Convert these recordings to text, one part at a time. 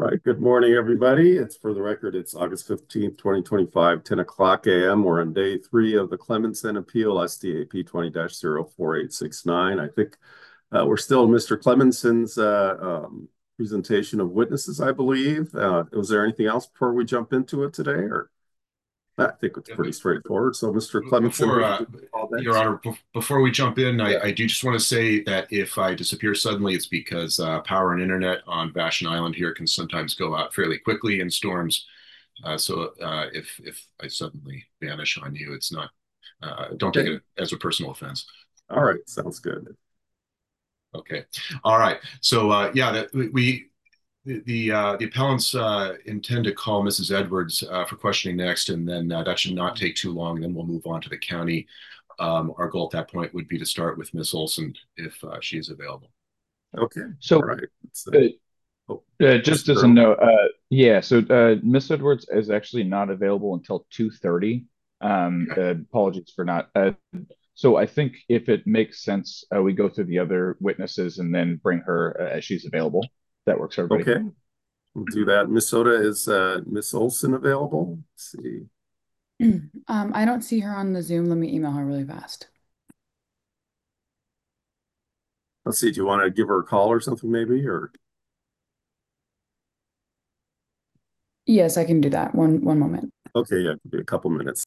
right. Good morning, everybody. It's for the record, it's August 15th, 2025, 10 o'clock a.m. We're on day three of the Clemenson Appeal, SDAP 20-04869. I think we're still in Mr. Clemenson's presentation of witnesses, I believe. Was there anything else before we jump into it today? Or I think it's Yeah, pretty straightforward. So, Mr. Clemenson, Before, would you call Your next? Honor, before we jump in, Yeah. I do just want to say that if I disappear suddenly, it's because power and internet on Vashon Island here can sometimes go out fairly quickly in storms. So if I suddenly vanish on you, it's not. Don't take Okay. it as a personal offense. All right. Sounds good. Okay. All right. So yeah, that the appellants intend to call Mrs. Edwards for questioning next, and then that should not take too long. And then we'll move on to the county. Our goal at that point would be to start with Miss Olson if she is available. Okay. All So, right. uh, Oh, just Mr. as a Earl. note, yeah, so Miss Edwards is actually not available until 2:30. Okay. Apologies for not. So I think if it makes sense, we go through the other witnesses and then bring her as she's available. That works for everybody. Okay. We'll do that. Miss Soda, is Miss Olson available? Let's see. I don't see her on the Zoom. Let me email her really fast. Let's see. Do you want to give her a call or something, maybe? Or Yes, I can do that. One moment. okay, yeah, it could be a couple minutes.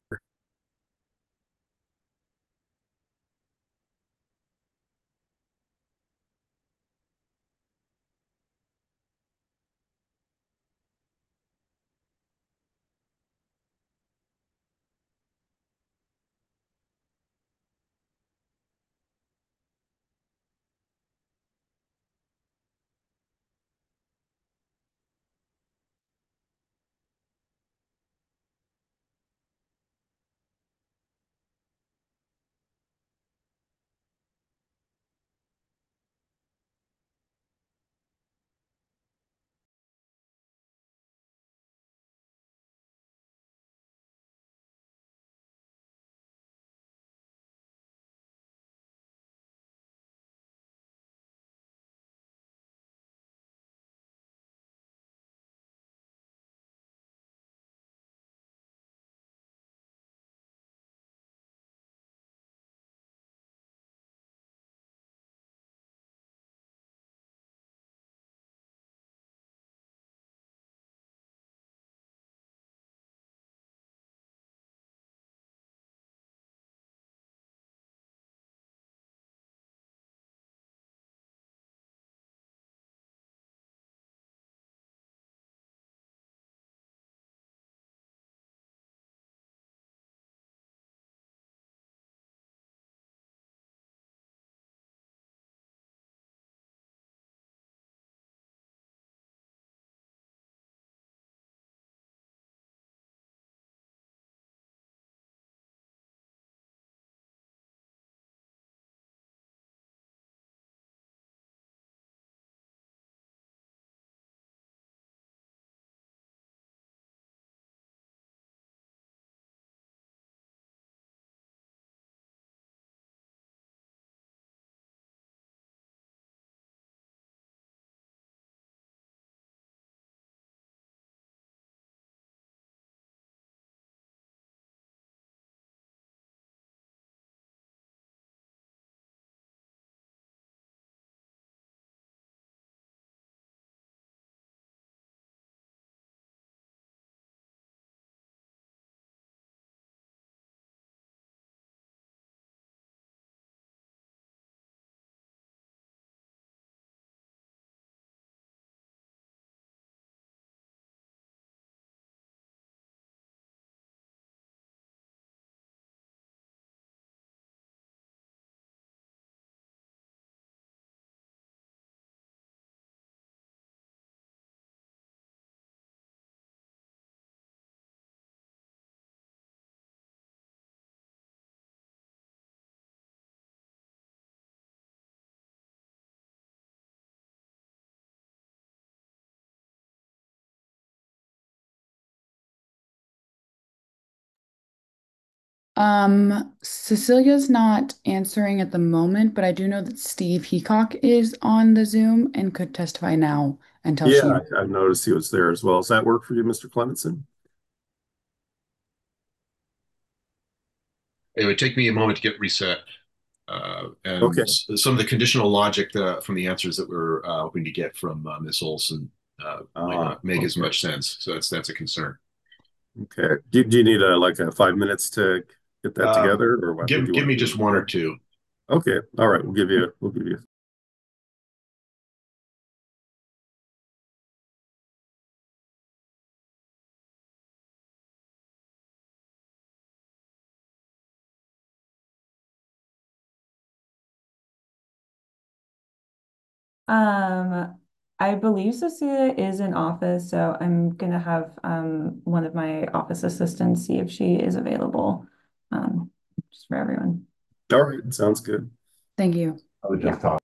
Cecilia's not answering at the moment, but I do know that Steve Heacock is on the Zoom and could testify now until she. Yeah, I've noticed he was there as well. Does that work for you, Mr. Clementson? It would take me a moment to get reset. And Okay. some of the conditional logic from the answers that we're hoping to get from Ms. Olson might not make as much sense. So that's a concern. Okay. Do you need like a 5 minutes to get that together, or what would you Give want me to just do? one or two. Okay. All right. We'll give you. I believe Cecilia is in office, so I'm gonna have one of my office assistants see if she is available. Just for everyone. All right. Sounds good. Thank you. I would just talk.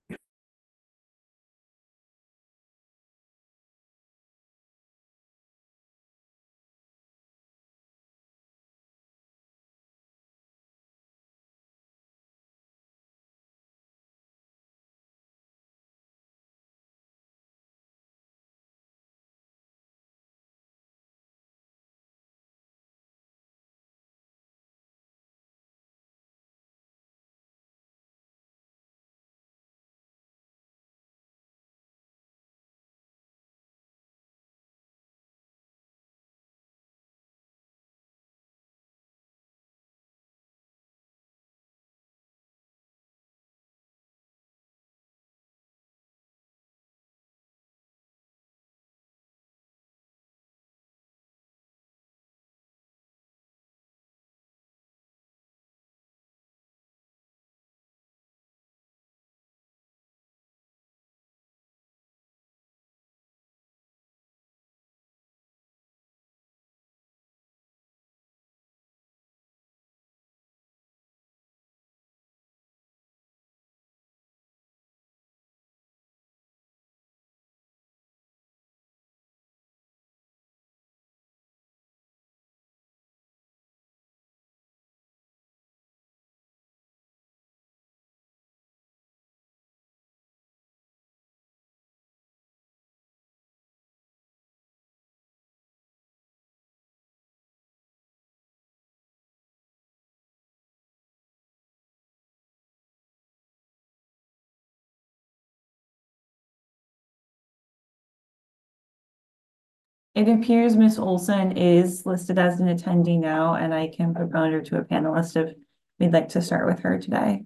It appears Miss Olson is listed as an attendee now, and I can propose her to a panelist if we'd like to start with her today.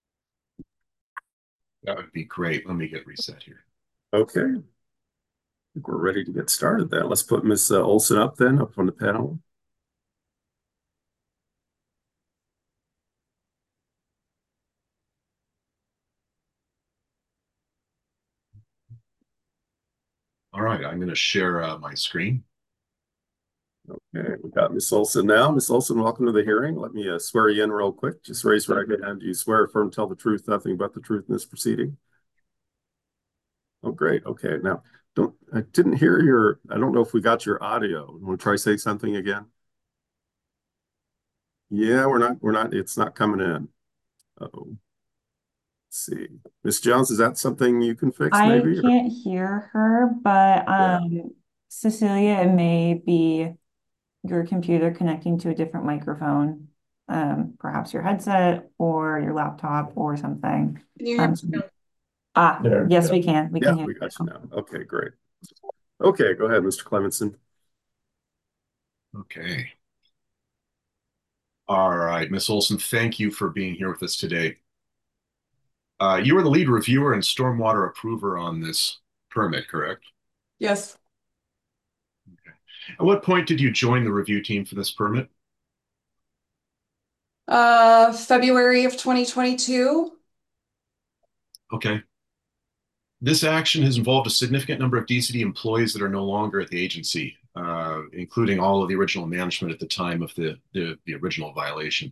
That would be great. Let me get reset here. Okay. I think we're ready to get started then. Let's put Miss Olson up on the panel. All right, I'm going to share my screen. Okay, we got Miss Olson now. Miss Olson, welcome to the hearing. Let me swear you in real quick. Just raise your right hand. Do you swear, affirm, tell the truth, nothing but the truth in this proceeding? Oh, great. Okay, now I didn't hear I don't know if we got your audio. Want to try say something again? Yeah, it's not coming in. Uh-oh. Let's see. Miss Jones, is that something you can fix I maybe? can't hear her, but Yeah. Cecilia, it may be your computer connecting to a different microphone, perhaps your headset or your laptop or something. Can you hear me? Yes, we can. We Yeah, can hear we you got you now. now. Okay, great. Okay, go ahead, Mr. Clementson. Okay. All right, Miss Olson, thank you for being here with us today. You were the lead reviewer and stormwater approver on this permit, correct? Yes. Okay. At what point did you join the review team for this permit? February of 2022. Okay. This action has involved a significant number of DCD employees that are no longer at the agency, including all of the original management at the time of the original violation.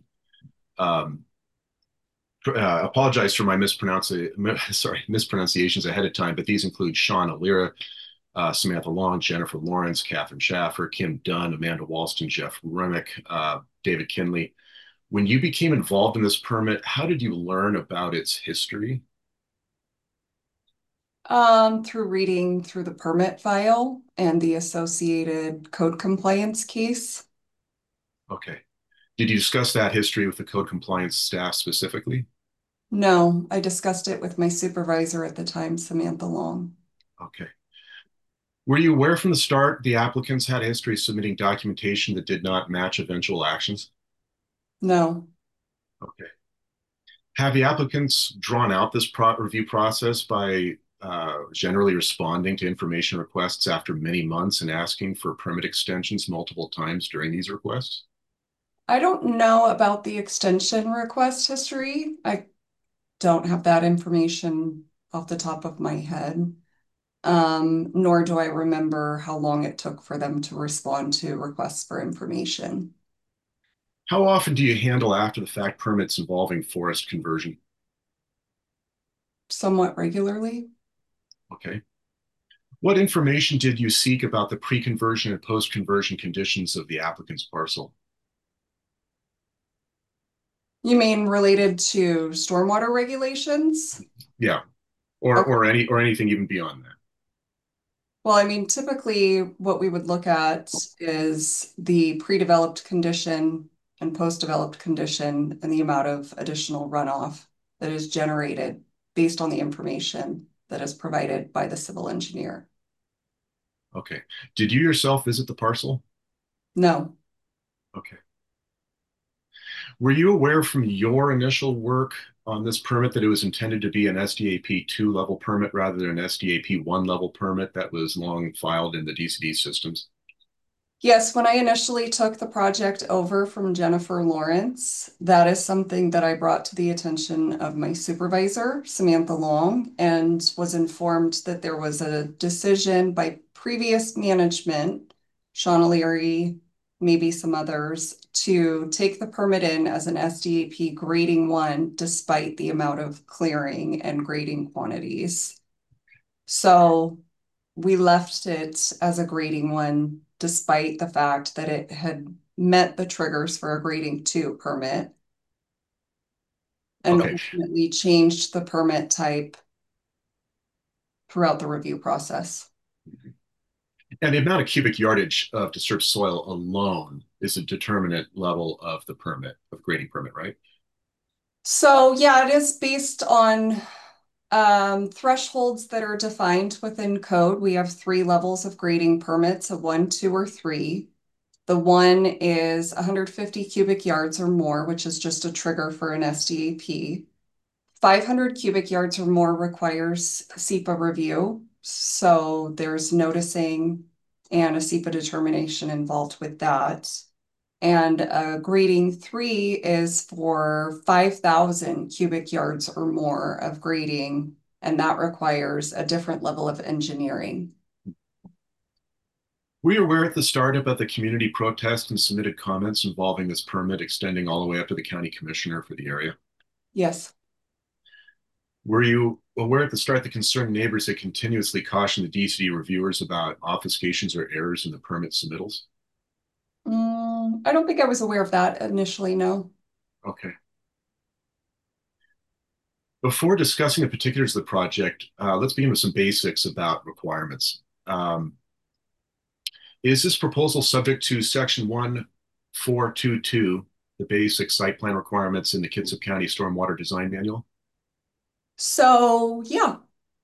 Apologize for my mispronunciations ahead of time, but these include Sean Alira, Samantha Long, Jennifer Lawrence, Catherine Schaffer, Kim Dunn, Amanda Walston, Jeff Remick, David Kinley, When you became involved in this permit, how did you learn about its history? Through reading through the permit file and the associated code compliance case. Okay. Did you discuss that history with the code compliance staff specifically? No, I discussed it with my supervisor at the time, Samantha Long. Okay. Were you aware from the start the applicants had a history of submitting documentation that did not match eventual actions? No. Okay. Have the applicants drawn out this review process by generally responding to information requests after many months and asking for permit extensions multiple times during these requests? I don't know about the extension request history. I don't have that information off the top of my head. Nor do I remember how long it took for them to respond to requests for information. How often do you handle after the fact permits involving forest conversion? Somewhat regularly. Okay. What information did you seek about the pre-conversion and post-conversion conditions of the applicant's parcel? You mean related to stormwater regulations? Yeah, Okay. or anything even beyond that. Well, I mean, typically what we would look at is the pre-developed condition and post-developed condition and the amount of additional runoff that is generated based on the information that is provided by the civil engineer. Okay. Did you yourself visit the parcel? No. Okay. Were you aware from your initial work on this permit that it was intended to be an SDAP 2 level permit rather than an SDAP 1 level permit that was long filed in the DCD systems? Yes, when I initially took the project over from Jennifer Lawrence, that is something that I brought to the attention of my supervisor, Samantha Long, and was informed that there was a decision by previous management, Sean O'Leary, maybe some others, to take the permit in as an SDAP grading 1 despite the amount of clearing and grading quantities. So we left it as a grading 1 despite the fact that it had met the triggers for a grading 2 permit, and Okay. ultimately changed the permit type throughout the review process. And the amount of cubic yardage of disturbed soil alone is a determinant level of the permit, of grading permit, right? So yeah, it is based on thresholds that are defined within code. We have 3 levels of grading permits, a 1, 2, or 3. The 1 is 150 cubic yards or more, which is just a trigger for an SDAP. 500 cubic yards or more requires SEPA review. So there's noticing and a SEPA determination involved with that. And grading 3 is for 5,000 cubic yards or more of grading, and that requires a different level of engineering. Were you aware at the start about the community protest and submitted comments involving this permit extending all the way up to the county commissioner for the area? Yes. Were you aware at the start the concerned neighbors had continuously cautioned the DCD reviewers about obfuscations or errors in the permit submittals? I don't think I was aware of that initially, no. Okay. Before discussing the particulars of the project, let's begin with some basics about requirements. Is this proposal subject to Section 1422, the basic site plan requirements in the Kitsap County Stormwater Design Manual? So, yeah.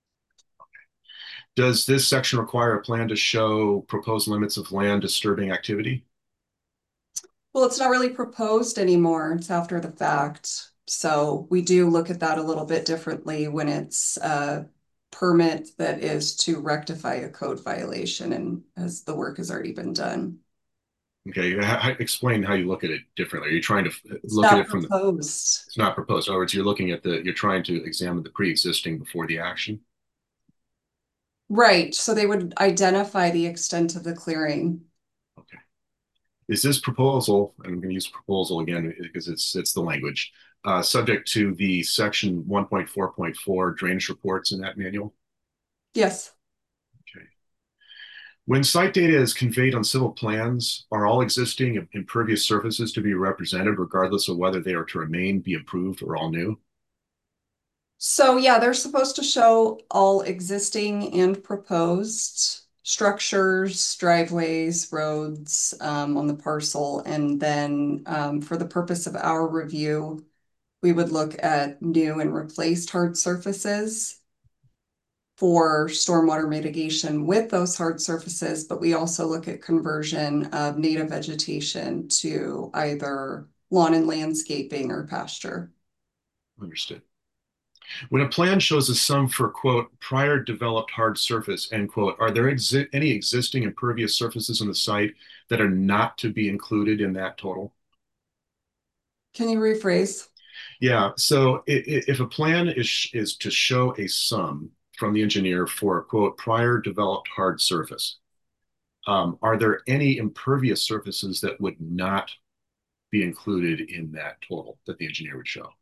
Does this section require a plan to show proposed limits of land disturbing activity? Well, it's not really proposed anymore. It's after the fact. So we do look at that a little bit differently when it's a permit that is to rectify a code violation and as the work has already been done. Okay, explain how you look at it differently. Are you trying to It's look at not it from the, proposed. it's not proposed. In other words, you're looking at you're trying to examine the pre-existing before the action? Right. So they would identify the extent of the clearing. Okay. Is this proposal, and I'm going to use proposal again because it's the language, subject to the section 1.4.4 drainage reports in that manual? Yes. Okay. When site data is conveyed on civil plans, are all existing impervious surfaces to be represented regardless of whether they are to remain, be improved, or all new? So yeah, they're supposed to show all existing and proposed structures, driveways, roads on the parcel. And then for the purpose of our review, we would look at new and replaced hard surfaces for stormwater mitigation with those hard surfaces, but we also look at conversion of native vegetation to either lawn and landscaping or pasture. Understood. When a plan shows a sum for, quote, prior developed hard surface, end quote, are there any existing impervious surfaces on the site that are not to be included in that total? Can you rephrase? Yeah, so if a plan is to show a sum from the engineer for a, quote, prior developed hard surface, are there any impervious surfaces that would not be included in that total that the engineer would show?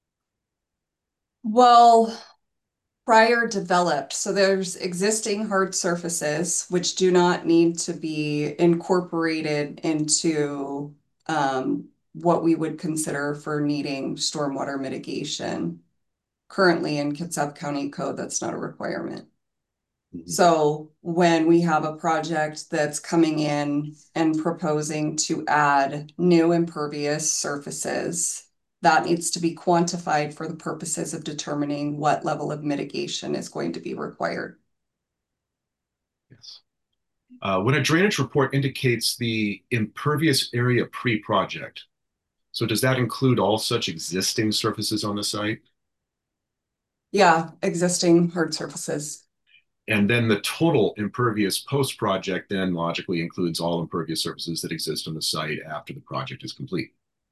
Well, prior developed, so there's existing hard surfaces which do not need to be incorporated into what we would consider for needing stormwater mitigation. Currently in Kitsap County Code, that's not a requirement. So when we have a project that's coming in and proposing to add new impervious surfaces, that needs to be quantified for the purposes of determining what level of mitigation is going to be required. Yes. When a drainage report indicates the impervious area pre-project, so does that include all such existing surfaces on the site? Yeah, existing hard surfaces. And then the total impervious post-project then logically includes all impervious surfaces that exist on the site after the project is complete.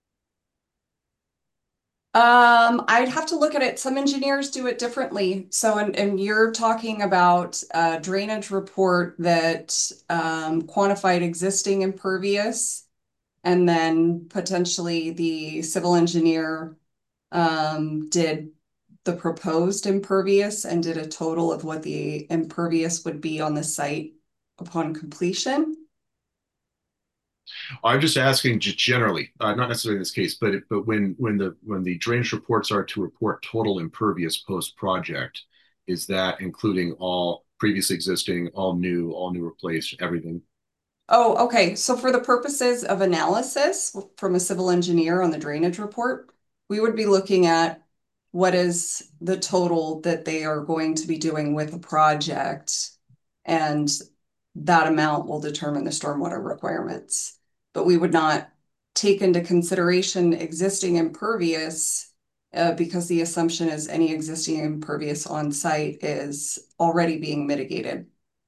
I'd have to look at it. Some engineers do it differently. So, and you're talking about a drainage report that quantified existing impervious, and then potentially the civil engineer did the proposed impervious and did a total of what the impervious would be on the site upon completion. I'm just asking generally, not necessarily in this case, but when the drainage reports are to report total impervious post project, is that including all previous existing, all new replaced, everything? Oh, okay. So for the purposes of analysis from a civil engineer on the drainage report, we would be looking at what is the total that they are going to be doing with the project, and that amount will determine the stormwater requirements. But we would not take into consideration existing impervious because the assumption is any existing impervious on site is already being mitigated.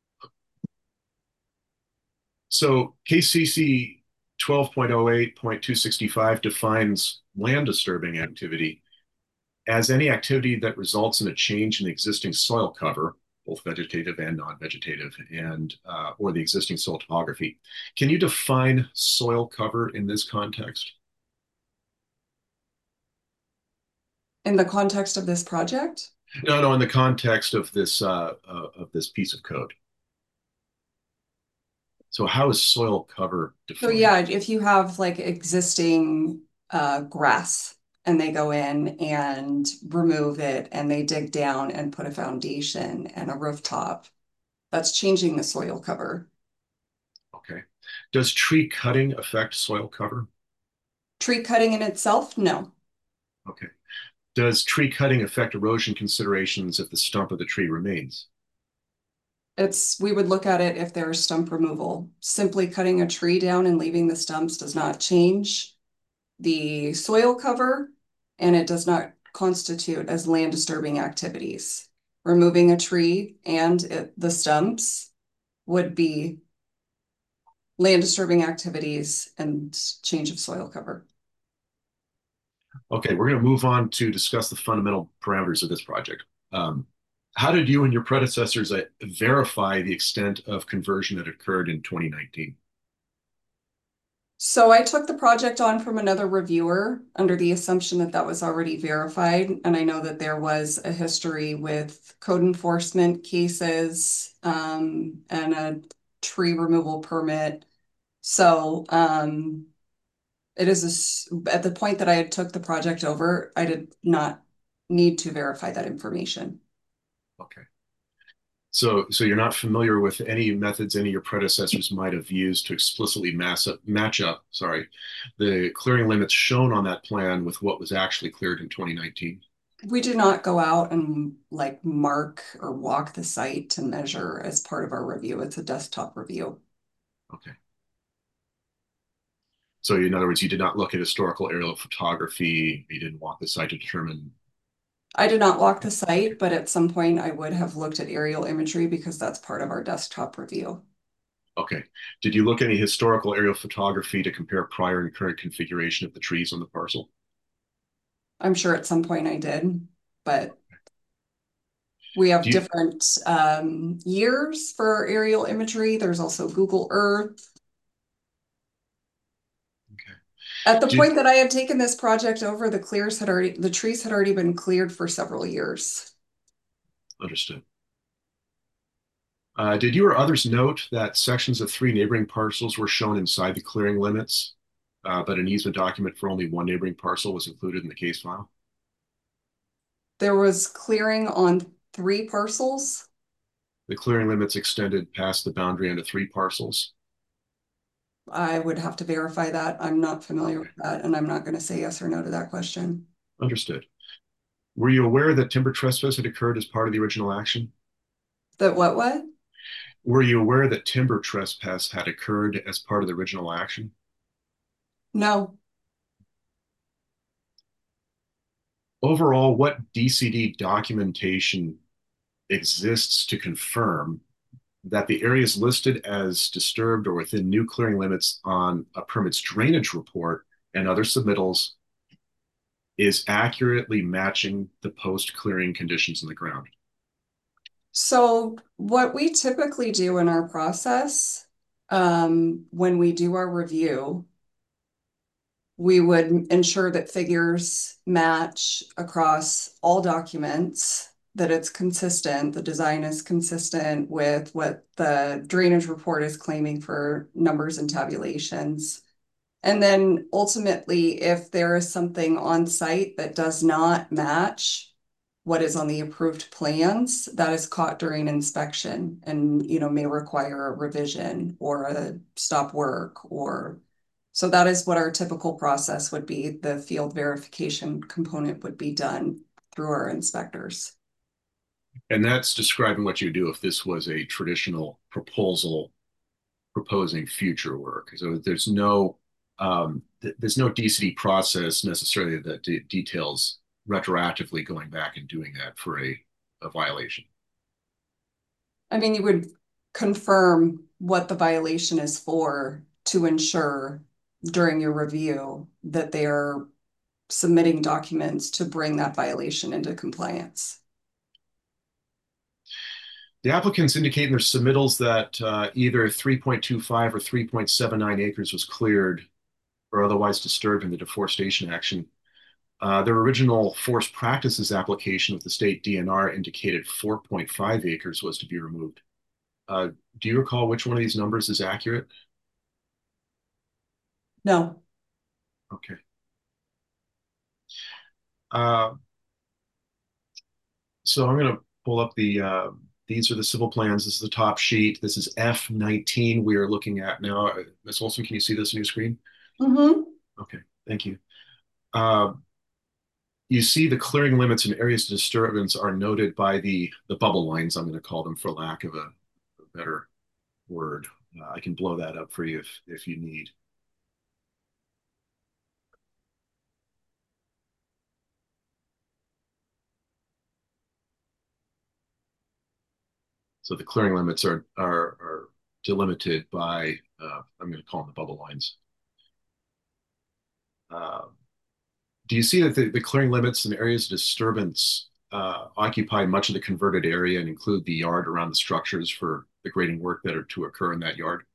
So KCC 12.08.265 defines land disturbing activity as any activity that results in a change in the existing soil cover, both vegetative and non-vegetative, and or the existing soil topography. Can you define soil cover in this context? In the context of this project? No, in the context of this piece of code. So how is soil cover defined? So yeah, if you have like existing grass and they go in and remove it and they dig down and put a foundation and a rooftop, that's changing the soil cover. Okay. Does tree cutting affect soil cover? Tree cutting in itself, no. Okay. Does tree cutting affect erosion considerations if the stump of the tree remains? We would look at it if there's stump removal. Simply cutting a tree down and leaving the stumps does not change the soil cover, and it does not constitute as land disturbing activities. Removing a tree and the stumps would be land disturbing activities and change of soil cover. Okay, we're going to move on to discuss the fundamental parameters of this project. How did you and your predecessors verify the extent of conversion that occurred in 2019? So I took the project on from another reviewer under the assumption that that was already verified. And I know that there was a history with code enforcement cases and a tree removal permit. So, it is at the point that I had took the project over, I did not need to verify that information. Okay. So you're not familiar with any methods any of your predecessors might have used to explicitly match up, the clearing limits shown on that plan with what was actually cleared in 2019? We do not go out and like mark or walk the site to measure as part of our review. It's a desktop review. Okay. So in other words, you did not look at historical aerial photography. You didn't walk the site to determine. I did not walk the site, but at some point I would have looked at aerial imagery because that's part of our desktop review. Okay. Did you look at any historical aerial photography to compare prior and current configuration of the trees on the parcel? I'm sure at some point I did, but we have different years for aerial imagery. There's also Google Earth. Okay. At the point that I had taken this project over, the trees had already been cleared for several years. Understood. Did you or others note that sections of 3 neighboring parcels were shown inside the clearing limits, but an easement document for only 1 neighboring parcel was included in the case file? There was clearing on 3 parcels. The clearing limits extended past the boundary onto 3 parcels. I would have to verify that. I'm not familiar with that, and I'm not going to say yes or no to that question. Understood. Were you aware that timber trespass had occurred as part of the original action? That what? Were you aware that timber trespass had occurred as part of the original action? No. Overall, what DCD documentation exists to confirm that the areas listed as disturbed or within new clearing limits on a permit's drainage report and other submittals is accurately matching the post-clearing conditions in the ground? So what we typically do in our process, when we do our review, we would ensure that figures match across all documents, that it's consistent, the design is consistent with what the drainage report is claiming for numbers and tabulations. And then ultimately, if there is something on site that does not match what is on the approved plans, that is caught during inspection and, may require a revision or a stop work or, so that is what our typical process would be. The field verification component would be done through our inspectors. And that's describing what you do if this was a traditional proposal proposing future work. So there's no DCD process necessarily that details retroactively going back and doing that for a violation. I mean, you would confirm what the violation is for to ensure during your review that they are submitting documents to bring that violation into compliance. The applicants indicate in their submittals that either 3.25 or 3.79 acres was cleared or otherwise disturbed in the deforestation action. Their original forest practices application with the state DNR indicated 4.5 acres was to be removed. Do you recall which one of these numbers is accurate? No. Okay. So I'm going to pull up these are the civil plans. This is the top sheet. This is F19 we are looking at now. Ms. Olson, can you see this on your screen? Mm-hmm. Okay, thank you. You see the clearing limits and areas of disturbance are noted by the bubble lines, I'm going to call them for lack of a better word. I can blow that up for you if you need. So the clearing limits are delimited by, I'm going to call them the bubble lines. Do you see that the clearing limits and areas of disturbance occupy much of the converted area and include the yard around the structures for the grading work that are to occur in that yard?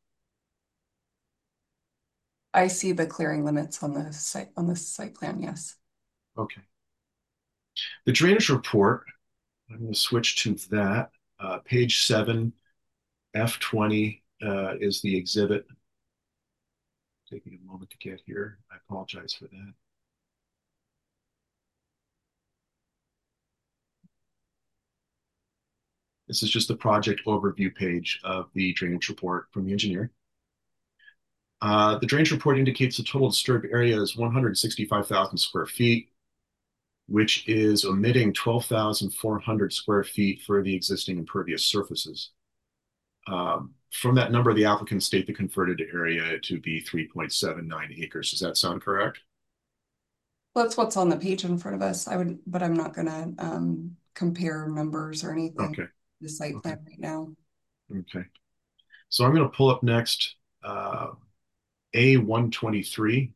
I see the clearing limits on the site plan, yes. Okay. The drainage report, I'm going to switch to that. Page 7, F20, is the exhibit. Taking a moment to get here. I apologize for that. This is just the project overview page of the drainage report from the engineer. The drainage report indicates the total disturbed area is 165,000 square feet, which is omitting 12,400 square feet for the existing impervious surfaces. From that number, the applicant state the converted area to be 3.79 acres. Does that sound correct? Well, that's what's on the page in front of us. But I'm not gonna compare numbers or anything. Okay. The site plan right now. Okay. So I'm going to pull up next A123.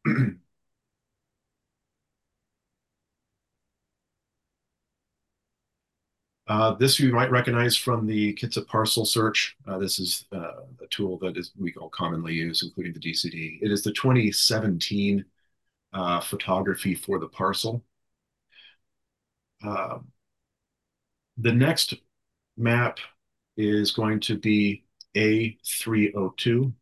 This you might recognize from the Kitsap parcel search. This is a tool that we all commonly use, including the DCD. It is the 2017 photography for the parcel. The next map is going to be A302.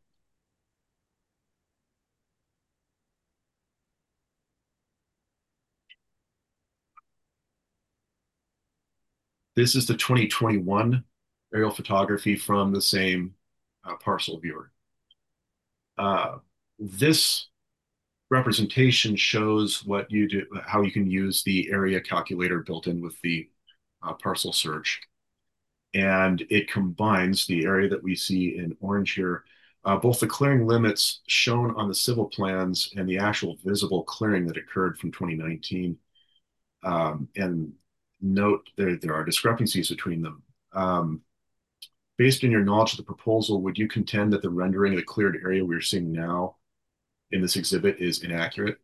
This is the 2021 aerial photography from the same parcel viewer. This representation shows what you do, how you can use the area calculator built in with the parcel search. And it combines the area that we see in orange here, both the clearing limits shown on the civil plans and the actual visible clearing that occurred from 2019. And note there are discrepancies between them. Based on your knowledge of the proposal, would you contend that the rendering of the cleared area we're seeing now in this exhibit is inaccurate?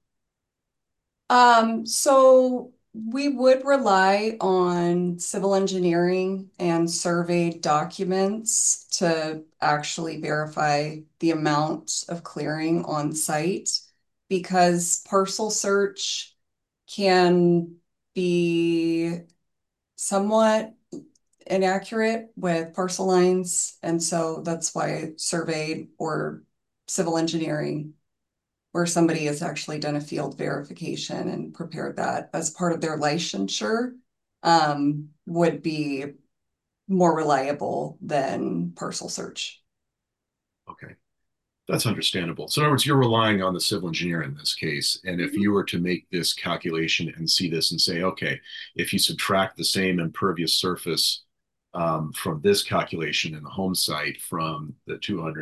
So we would rely on civil engineering and survey documents to actually verify the amount of clearing on site, because parcel search can be somewhat inaccurate with parcel lines. And so that's why survey or civil engineering, where somebody has actually done a field verification and prepared that as part of their licensure, would be more reliable than parcel search. Okay, that's understandable. So in other words, you're relying on the civil engineer in this case. And if you were to make this calculation and see this and say, okay, if you subtract the same impervious surface from this calculation in the home site from the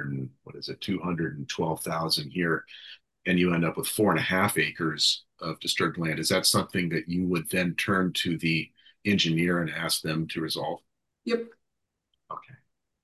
212,000 here, and you end up with 4.5 acres of disturbed land, is that something that you would then turn to the engineer and ask them to resolve? Yep. Okay.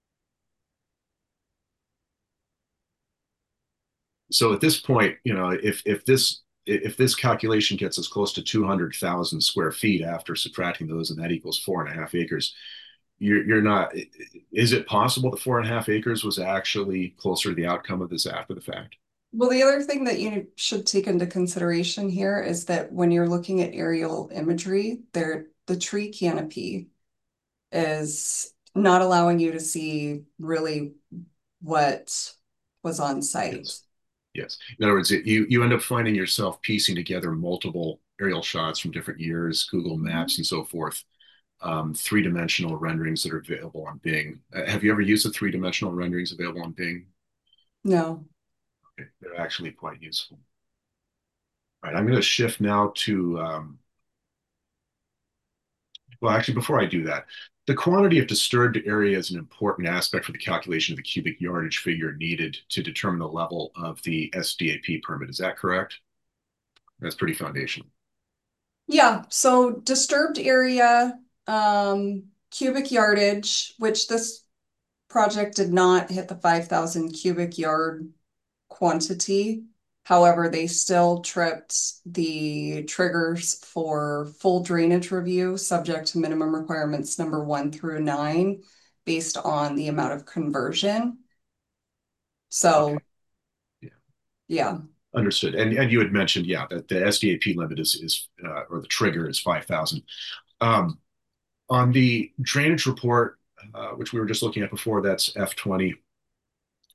So at this point, you know, if this calculation gets us close to 200,000 square feet after subtracting those, and that equals 4.5 acres, you're not. Is it possible that 4.5 acres was actually closer to the outcome of this after the fact? Well, the other thing that you should take into consideration here is that when you're looking at aerial imagery, the tree canopy is not allowing you to see really what was on site. Yes. Yes. In other words, you end up finding yourself piecing together multiple aerial shots from different years, Google Maps and so forth, three-dimensional renderings that are available on Bing. Have you ever used the three-dimensional renderings available on Bing? No. Okay. They're actually quite useful. All right, I'm going to shift now to, well, actually, before I do that, the quantity of disturbed area is an important aspect for the calculation of the cubic yardage figure needed to determine the level of the SDAP permit. Is that correct? That's pretty foundational. Yeah, so disturbed area, cubic yardage, which this project did not hit the 5,000 cubic yard quantity. However, they still tripped the triggers for full drainage review, subject to minimum requirements number 1 through 9, based on the amount of conversion. So, okay. Yeah. Understood. And you had mentioned, yeah, that the SDAP limit is or the trigger is 5,000. On the drainage report, which we were just looking at before, that's F20.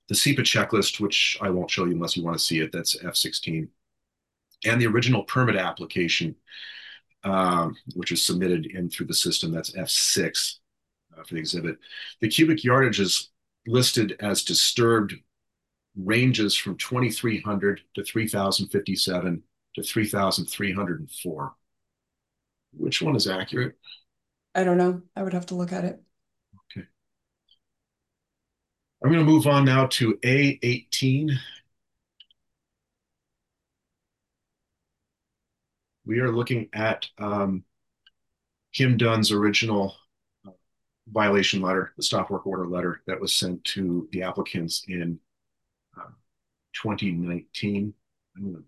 the SEPA checklist, which I won't show you unless you want to see it, that's F16, and the original permit application, which was submitted in through the system, that's F6 for the exhibit. The cubic yardage is listed as disturbed ranges from 2,300 to 3,057 to 3,304. Which one is accurate? I don't know. I would have to look at it. Okay. I'm going to move on now to A18. We are looking at Kim Dunn's original violation letter, the stop work order letter that was sent to the applicants in 2019. I'm going to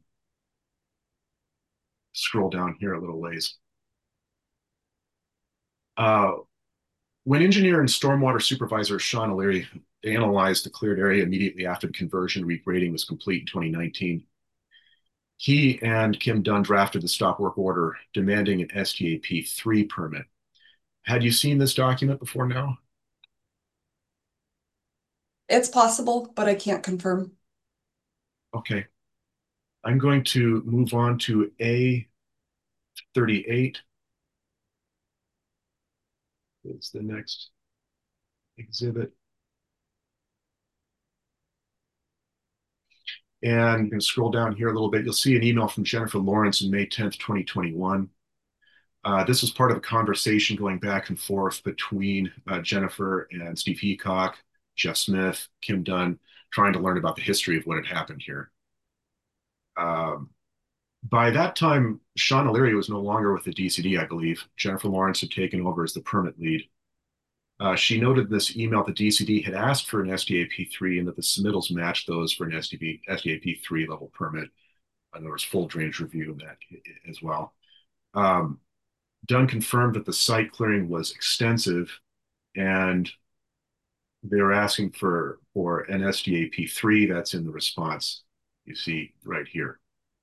scroll down here a little ways. When engineer and stormwater supervisor Sean O'Leary analyzed the cleared area immediately after the conversion regrading was complete in 2019, he and Kim Dunn drafted the stop work order demanding an SDAP 3 permit. Had you seen this document before now? It's possible, but I can't confirm. Okay. I'm going to move on to A38. It's the next exhibit. And you can scroll down here a little bit. You'll see an email from Jennifer Lawrence on May 10th, 2021. This was part of a conversation going back and forth between Jennifer and Steve Heacock, Jeff Smith, Kim Dunn, trying to learn about the history of what had happened here. By that time, Sean O'Leary was no longer with the DCD, I believe. Jennifer Lawrence had taken over as the permit lead. She noted this email the DCD had asked for an SDAP 3 and that the submittals matched those for an SDAP 3 level permit. And there was full drainage review of that as well. Dunn confirmed that the site clearing was extensive and they were asking for an SDAP 3. That's in the response you see right here.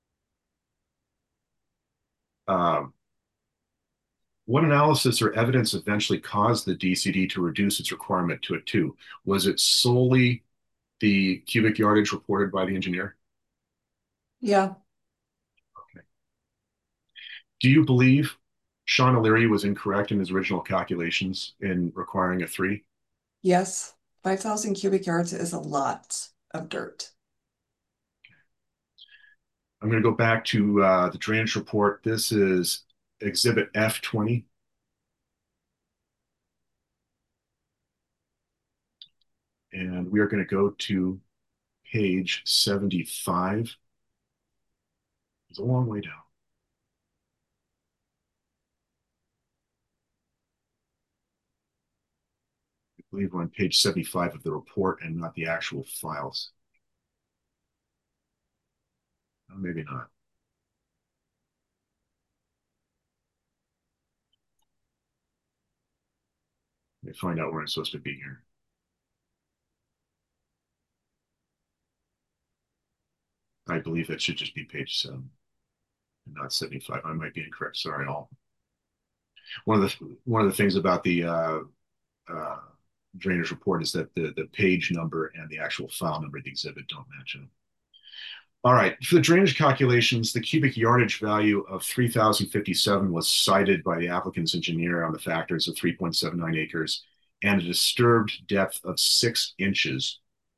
What analysis or evidence eventually caused the DCD to reduce its requirement to a 2? Was it solely the cubic yardage reported by the engineer? Yeah. Okay. Do you believe Sean O'Leary was incorrect in his original calculations in requiring a 3? Yes. 5,000 cubic yards is a lot of dirt. I'm going to go back to the drainage report. This is Exhibit F20. And we are going to go to page 75. It's a long way down. I believe we're on page 75 of the report and not the actual files. Maybe not. Let me find out where I'm supposed to be here. I believe that should just be page 7 and not 75. I might be incorrect. Sorry, all. One of the things about the drainage report is that the page number and the actual file number of the exhibit don't match up. All right, for the drainage calculations, the cubic yardage value of 3,057 was cited by the applicant's engineer on the factors of 3.79 acres and a disturbed depth of 6 inches.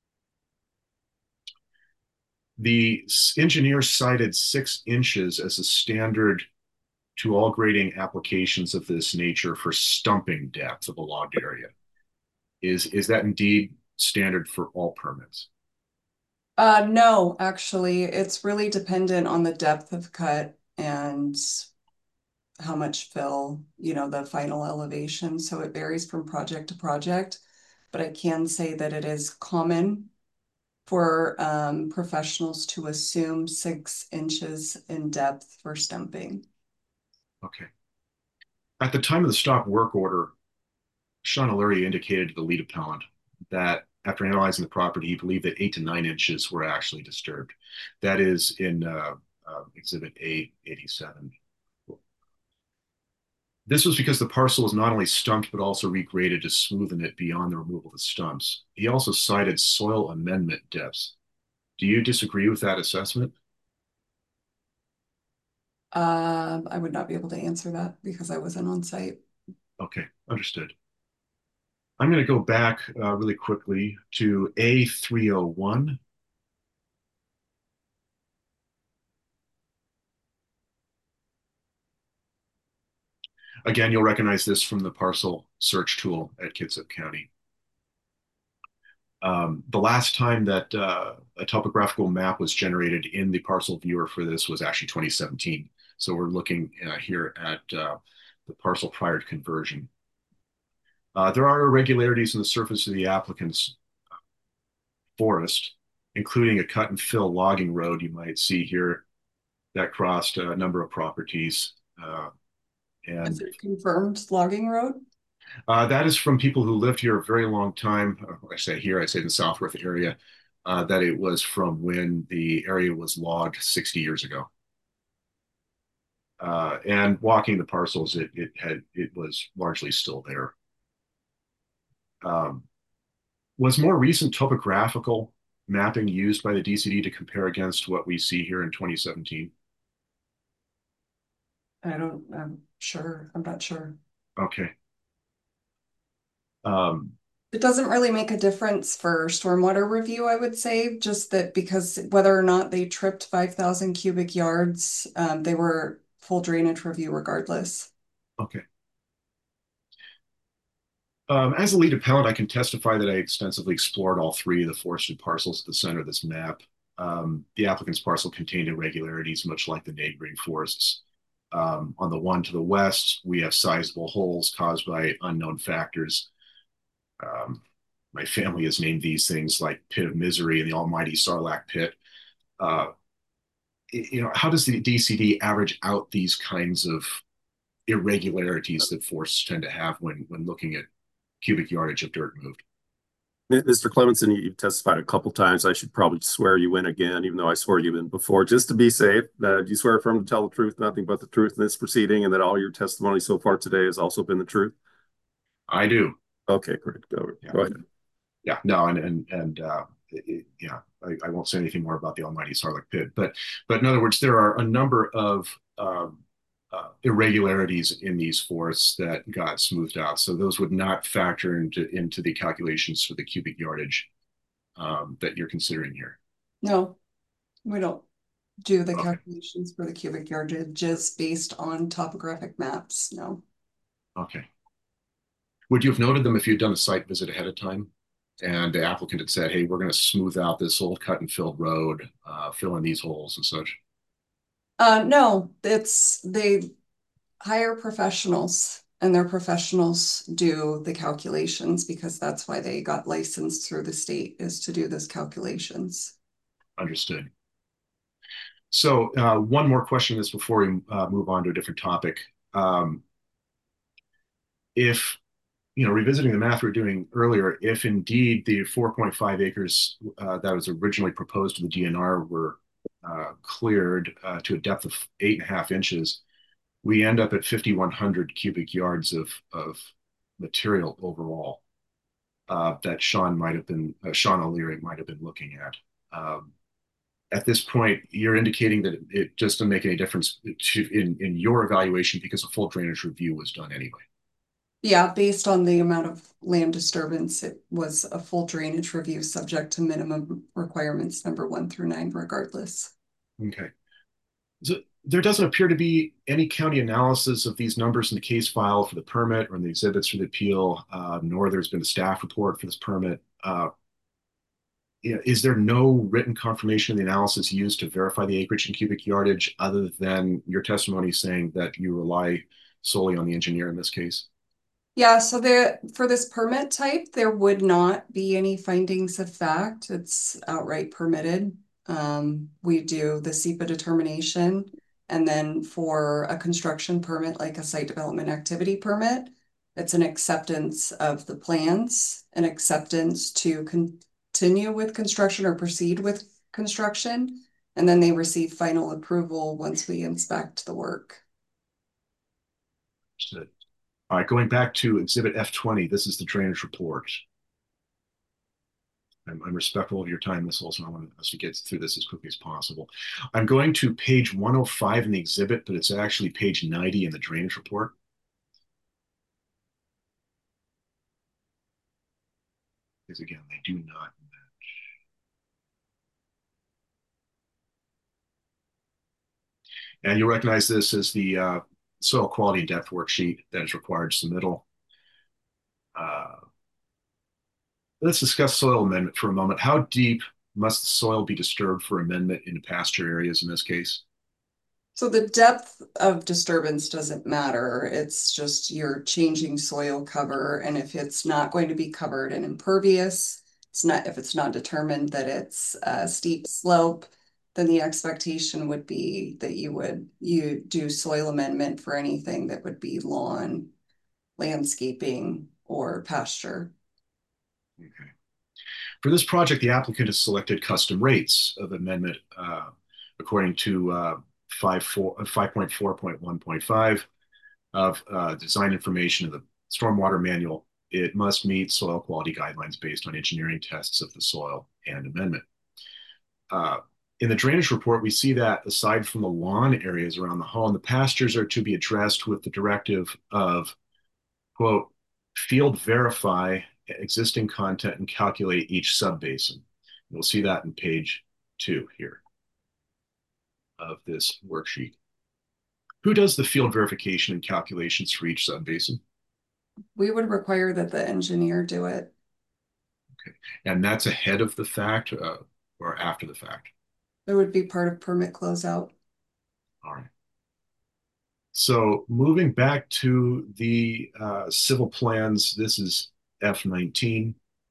The engineer cited 6 inches as a standard to all grading applications of this nature for stumping depth of a logged area. Is that indeed standard for all permits? No, actually, it's really dependent on the depth of cut and how much fill, the final elevation. So it varies from project to project, but I can say that it is common for professionals to assume 6 inches in depth for stumping. Okay. At the time of the stop work order, Sean O'Leary indicated to the lead appellant that after analyzing the property, he believed that 8 to 9 inches were actually disturbed. That is in Exhibit A87. This was because the parcel was not only stumped, but also regraded to smoothen it beyond the removal of the stumps. He also cited soil amendment depths. Do you disagree with that assessment? I would not be able to answer that because I wasn't on site. Okay, understood. I'm going to go back really quickly to A301. Again, you'll recognize this from the parcel search tool at Kitsap County. The last time that a topographical map was generated in the parcel viewer for this was actually 2017. So we're looking here at the parcel prior to conversion. There are irregularities in the surface of the applicant's forest, including a cut and fill logging road you might see here that crossed a number of properties. Is it confirmed logging road? That is from people who lived here a very long time. I say here, I say in the Southworth area, that it was from when the area was logged 60 years ago. And walking the parcels, it was largely still there. Was more recent topographical mapping used by the DCD to compare against what we see here in 2017? I'm not sure. Okay. It doesn't really make a difference for stormwater review, I would say, just that because whether or not they tripped 5,000 cubic yards, they were full drainage review regardless. Okay. As a lead appellant, I can testify that I extensively explored all three of the forested parcels at the center of this map. The applicant's parcel contained irregularities, much like the neighboring forests. On the one to the west, we have sizable holes caused by unknown factors. My family has named these things like Pit of Misery and the Almighty Sarlacc Pit. How does the DCD average out these kinds of irregularities that forests tend to have when looking at cubic yardage of dirt moved? Mr. Clemenson, you've testified a couple times. I should probably swear you in again, even though I swore you in before, just to be safe. Do you swear affirm to tell the truth, nothing but the truth in this proceeding, and that all your testimony so far today has also been the truth? I do. Okay, great. Go ahead. Yeah, no, I won't say anything more about the Almighty Sarlacc Pit, but in other words, there are a number of irregularities in these forests that got smoothed out. So those would not factor into the calculations for the cubic yardage that you're considering here. No, we don't do the calculations for the cubic yardage just based on topographic maps. No. Okay. Would you have noted them if you'd done a site visit ahead of time and the applicant had said, hey, we're going to smooth out this old cut and filled road, fill in these holes and such? No, they hire professionals and their professionals do the calculations because that's why they got licensed through the state, is to do those calculations. Understood. So one more question this before we move on to a different topic. If, revisiting the math we were doing earlier, if indeed the 4.5 acres that was originally proposed to the DNR were cleared to a depth of 8.5 inches, we end up at 5,100 cubic yards of material overall that Sean O'Leary might have been looking at. At this point, you're indicating that it just doesn't make any difference in your evaluation because a full drainage review was done anyway. Yeah, based on the amount of land disturbance, it was a full drainage review subject to minimum requirements number 1 through 9, regardless. Okay. So there doesn't appear to be any county analysis of these numbers in the case file for the permit or in the exhibits for the appeal, nor there's been a staff report for this permit. Is there no written confirmation of the analysis used to verify the acreage and cubic yardage other than your testimony saying that you rely solely on the engineer in this case? Yeah, so for this permit type, there would not be any findings of fact. It's outright permitted. We do the SEPA determination, and then for a construction permit, like a site development activity permit, it's an acceptance of the plans, an acceptance to continue with construction or proceed with construction, and then they receive final approval once we inspect the work. All right, going back to Exhibit F20, this is the drainage report. I'm respectful of your time, Ms. Olson. I want us to get through this as quickly as possible. I'm going to page 105 in the exhibit, but it's actually page 90 in the drainage report. Because again, they do not match. And you'll recognize this as the soil quality and depth worksheet that is required submittal. Let's discuss soil amendment for a moment. How deep must the soil be disturbed for amendment in pasture areas in this case? So the depth of disturbance doesn't matter. It's just you're changing soil cover. And if it's not going to be covered and impervious, if it's not determined that it's a steep slope, then the expectation would be that you do soil amendment for anything that would be lawn, landscaping, or pasture. Okay. For this project, the applicant has selected custom rates of amendment according to 5.4.1.5 of design information of the stormwater manual. It must meet soil quality guidelines based on engineering tests of the soil and amendment. In the drainage report, we see that aside from the lawn areas around the home, the pastures are to be addressed with the directive of, quote, field verify existing content and calculate each subbasin. You'll see that in page 2 here of this worksheet. Who does the field verification and calculations for each subbasin? We would require that the engineer do it. Okay, and that's ahead of the fact or after the fact? It would be part of permit closeout. All right. So moving back to the civil plans, this is F19.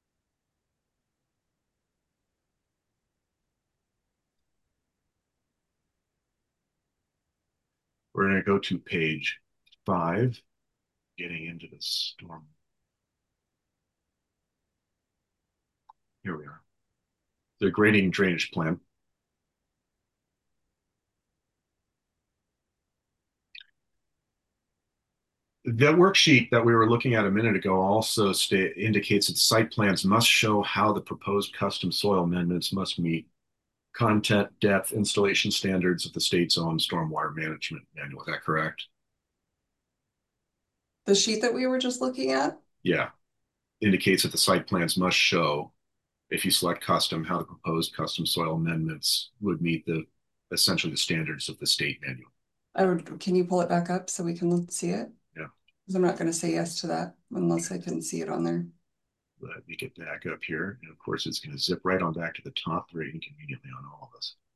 We're going to go to page 5, getting into the storm. Here we are. The grading drainage plan. The worksheet that we were looking at a minute ago also indicates that site plans must show how the proposed custom soil amendments must meet content, depth, installation standards of the state's own stormwater management manual. Is that correct? The sheet that we were just looking at? Yeah. Indicates that the site plans must show, if you select custom, how the proposed custom soil amendments would meet essentially the standards of the state manual. Can you pull it back up so we can see it? Yeah. Because I'm not going to say yes to that unless I can see it on there. Let me get back up here. And of course, it's going to zip right on back to the top very inconveniently on all of us.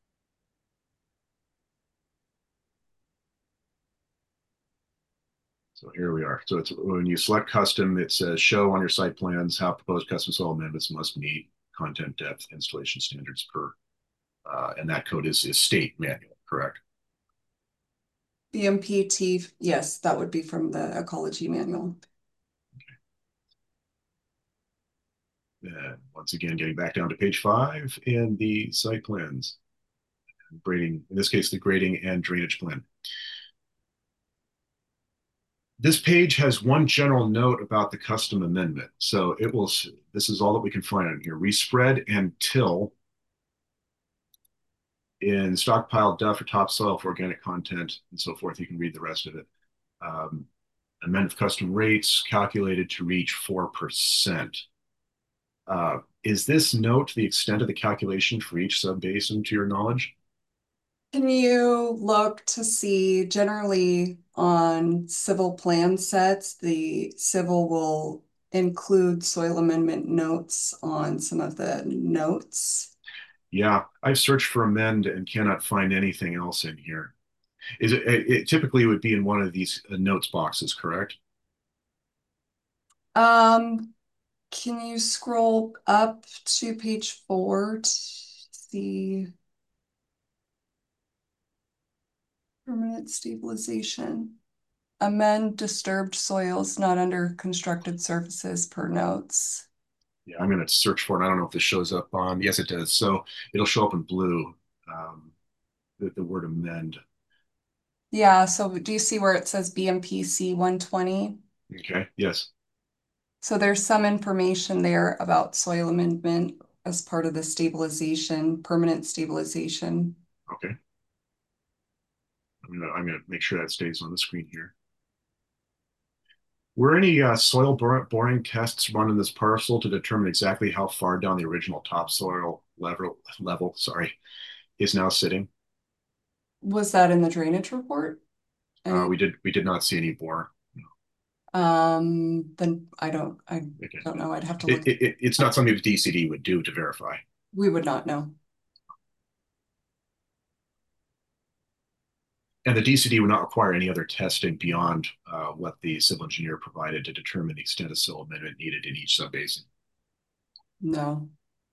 So here we are. So it's when you select custom, it says show on your site plans how proposed custom soil amendments must meet content, depth, installation standards per, and that code is state manual, correct? BMPT, yes, that would be from the ecology manual. And once again, getting back down to page 5 and the site plans. Grading, in this case, the grading and drainage plan. This page has one general note about the custom amendment. So it will, this is all that we can find on here. Respread and till in stockpile duff or topsoil for organic content and so forth. You can read the rest of it. Amendment of custom rates calculated to reach 4%. Is this note the extent of the calculation for each subbasin to your knowledge? Can you look to see generally on civil plan sets, the civil will include soil amendment notes on some of the notes? Yeah, I've searched for amend and cannot find anything else in here. Is it typically would be in one of these notes boxes, correct? Can you scroll up to page 4 to see permanent stabilization? Amend disturbed soils not under constructed surfaces per notes. Yeah, I'm going to search for it. I don't know if this shows up on. Yes, it does. So it'll show up in blue, the word amend. Yeah, so do you see where it says BMPC 120? Okay, yes. So there's some information there about soil amendment as part of the stabilization, permanent stabilization. Okay. I'm gonna make sure that stays on the screen here. Were any soil boring tests run in this parcel to determine exactly how far down the original topsoil level, sorry, is now sitting? Was that in the drainage report? We did not see any bore. Then I don't Okay. know. I'd have to look. It's not something the DCD would do to verify. We would not know. And the DCD would not require any other testing beyond what the civil engineer provided to determine the extent of soil amendment needed in each subbasin. No.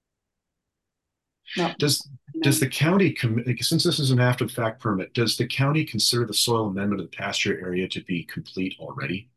No. Does the county, since this is an after the fact permit, does the county consider the soil amendment of the pasture area to be complete already?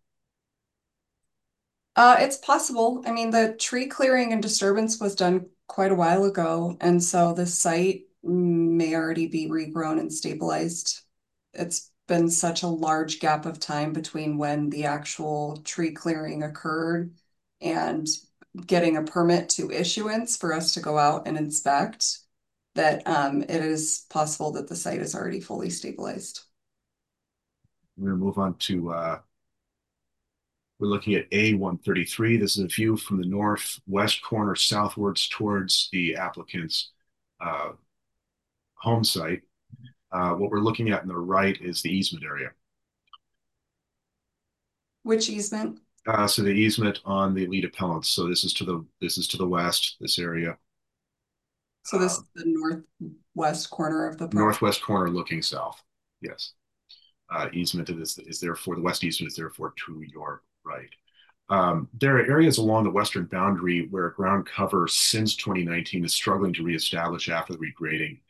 It's possible. I mean, the tree clearing and disturbance was done quite a while ago, and so the site may already be regrown and stabilized. It's been such a large gap of time between when the actual tree clearing occurred and getting a permit to issuance for us to go out and inspect that it is possible that the site is already fully stabilized. We're going to move on to, we're looking at A133. This is a view from the northwest corner southwards towards the applicant's home site. What we're looking at in the right is the easement area. Which easement? So the easement on the lead appellants. So this is to the west, this area. So this is the northwest corner of the property. Northwest corner looking south. Yes. Easement is therefore, the west easement is therefore to your right. There are areas along the western boundary where ground cover since 2019 is struggling to reestablish after the regrading.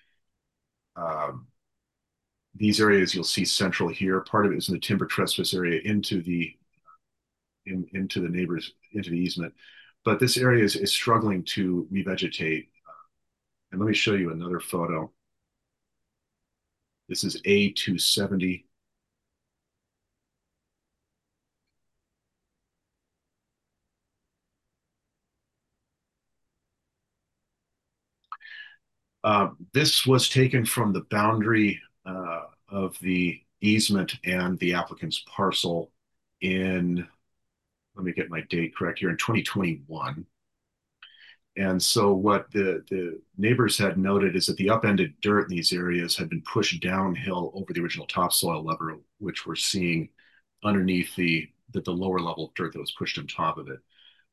These areas you'll see central here. Part of it is in the timber trespass area into the easement, but this area is struggling to revegetate. And let me show you another photo. This is A270. This was taken from the boundary of the easement and the applicant's parcel in, let me get my date correct here, in 2021. And so what the neighbors had noted is that the upended dirt in these areas had been pushed downhill over the original topsoil level, which we're seeing underneath the lower level of dirt that was pushed on top of it.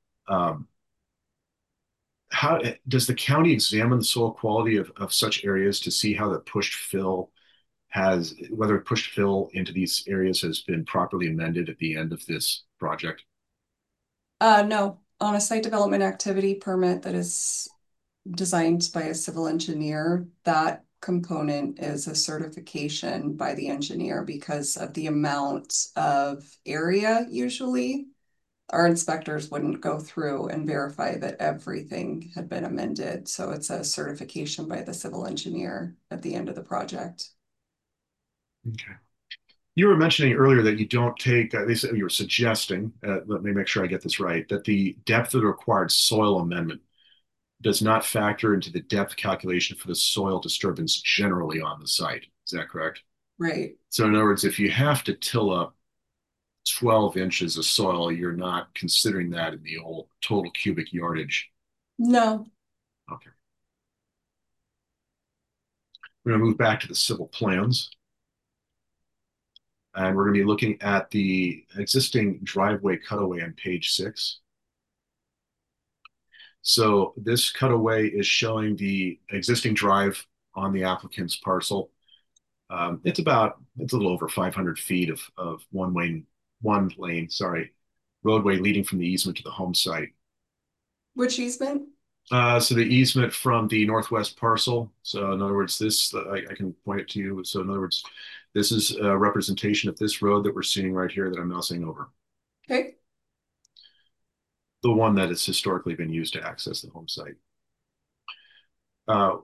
How does the county examine the soil quality of such areas to see how the pushed fill whether pushed fill into these areas has been properly amended at the end of this project? No, on a site development activity permit that is designed by a civil engineer, that component is a certification by the engineer because of the amount of area usually. Our inspectors wouldn't go through and verify that everything had been amended. So it's a certification by the civil engineer at the end of the project. Okay. You were mentioning earlier that you don't take, you were suggesting, let me make sure I get this right, that the depth of the required soil amendment does not factor into the depth calculation for the soil disturbance generally on the site. Is that correct? Right. So in other words, if you have to till up 12 inches of soil, you're not considering that in the whole total cubic yardage. No. Okay. We're going to move back to the civil plans. And we're going to be looking at the existing driveway cutaway on page 6. So this cutaway is showing the existing drive on the applicant's parcel. It's a little over 500 feet of one lane, roadway leading from the easement to the home site. Which easement? So the easement from the northwest parcel. So in other words, this, I can point it to you. So in other words, this is a representation of this road that we're seeing right here that I'm mousing over. Okay. The one that has historically been used to access the home site.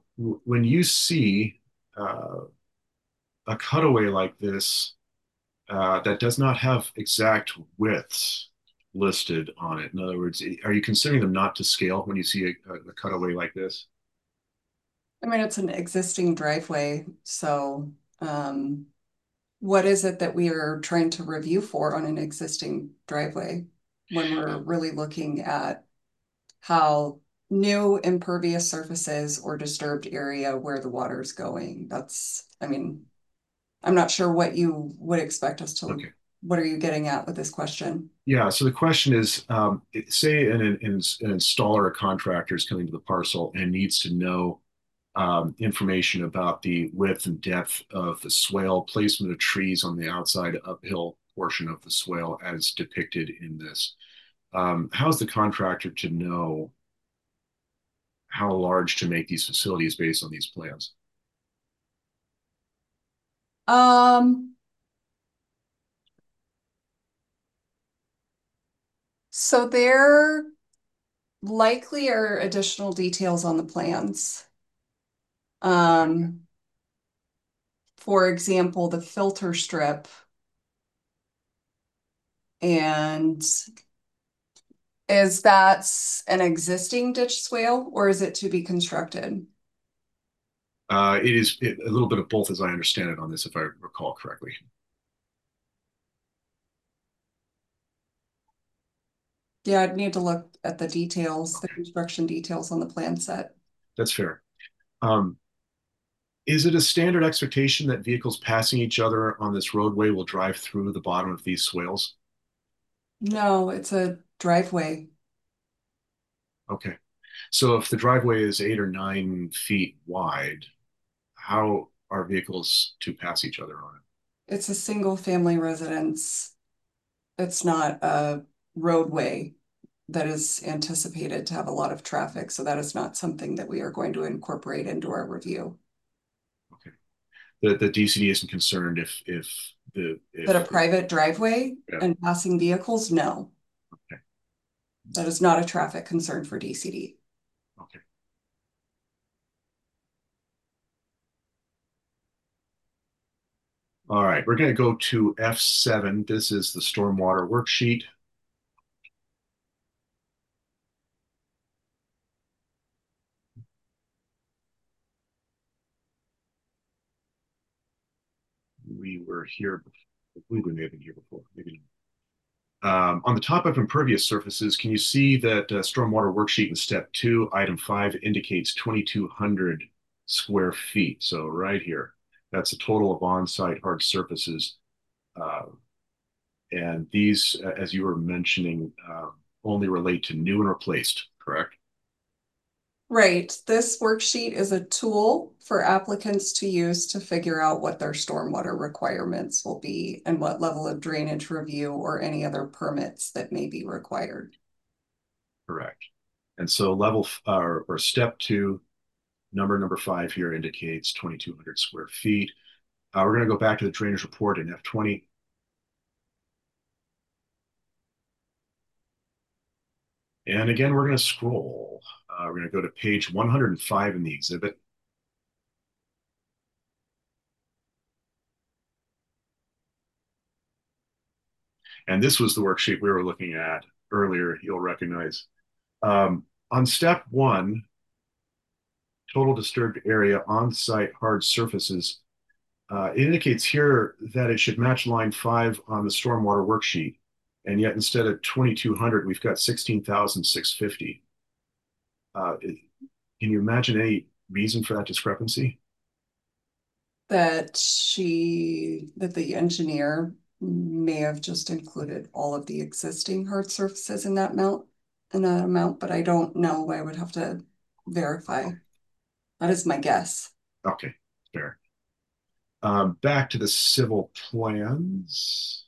When you see a cutaway like this, that does not have exact widths listed on it. In other words, are you considering them not to scale when you see a cutaway like this? I mean, it's an existing driveway, so what is it that we are trying to review for on an existing driveway when we're really looking at how new impervious surfaces or disturbed area where the water is going? I mean, I'm not sure what you would expect us to, Okay. What are you getting at with this question? Yeah, so the question is, say an installer or contractor is coming to the parcel and needs to know information about the width and depth of the swale, placement of trees on the outside uphill portion of the swale as depicted in this. How's the contractor to know how large to make these facilities based on these plans? Um, so there likely are additional details on the plans. For example, the filter strip. And is that an existing ditch swale or is it to be constructed? It is a little bit of both, as I understand it on this, if I recall correctly. Yeah, I'd need to look at the details, the construction details on the plan set. That's fair. Is it a standard expectation that vehicles passing each other on this roadway will drive through the bottom of these swales? No, it's a driveway. Okay. So if the driveway is 8 or 9 feet wide, how are vehicles to pass each other on it? It's a single family residence. It's not a roadway that is anticipated to have a lot of traffic. So that is not something that we are going to incorporate into our review. Okay. The DCD isn't concerned if That a private driveway and passing vehicles, no. Okay. That is not a traffic concern for DCD. Okay. All right, we're going to go to F7. This is the stormwater worksheet. We were here before. I believe we may have been here before. Maybe not. On the top of impervious surfaces, can you see that stormwater worksheet in step 2, item 5 indicates 2,200 square feet. So right here, that's the total of on-site hard surfaces. And these, as you were mentioning, only relate to new and replaced, correct? Right. This worksheet is a tool for applicants to use to figure out what their stormwater requirements will be and what level of drainage review or any other permits that may be required. Correct. And so level or step 2, number 5 here indicates 2,200 square feet. We're going to go back to the drainage report in F20. And again, we're going to scroll. We're going to go to page 105 in the exhibit. And this was the worksheet we were looking at earlier, you'll recognize. On step 1, total disturbed area on-site hard surfaces, it indicates here that it should match line 5 on the stormwater worksheet. And yet instead of 2,200, we've got 16,650. Can you imagine any reason for that discrepancy? That the engineer may have just included all of the existing hard surfaces in that amount, but I don't know. I would have to verify. That is my guess. Okay, fair. Back to the civil plans.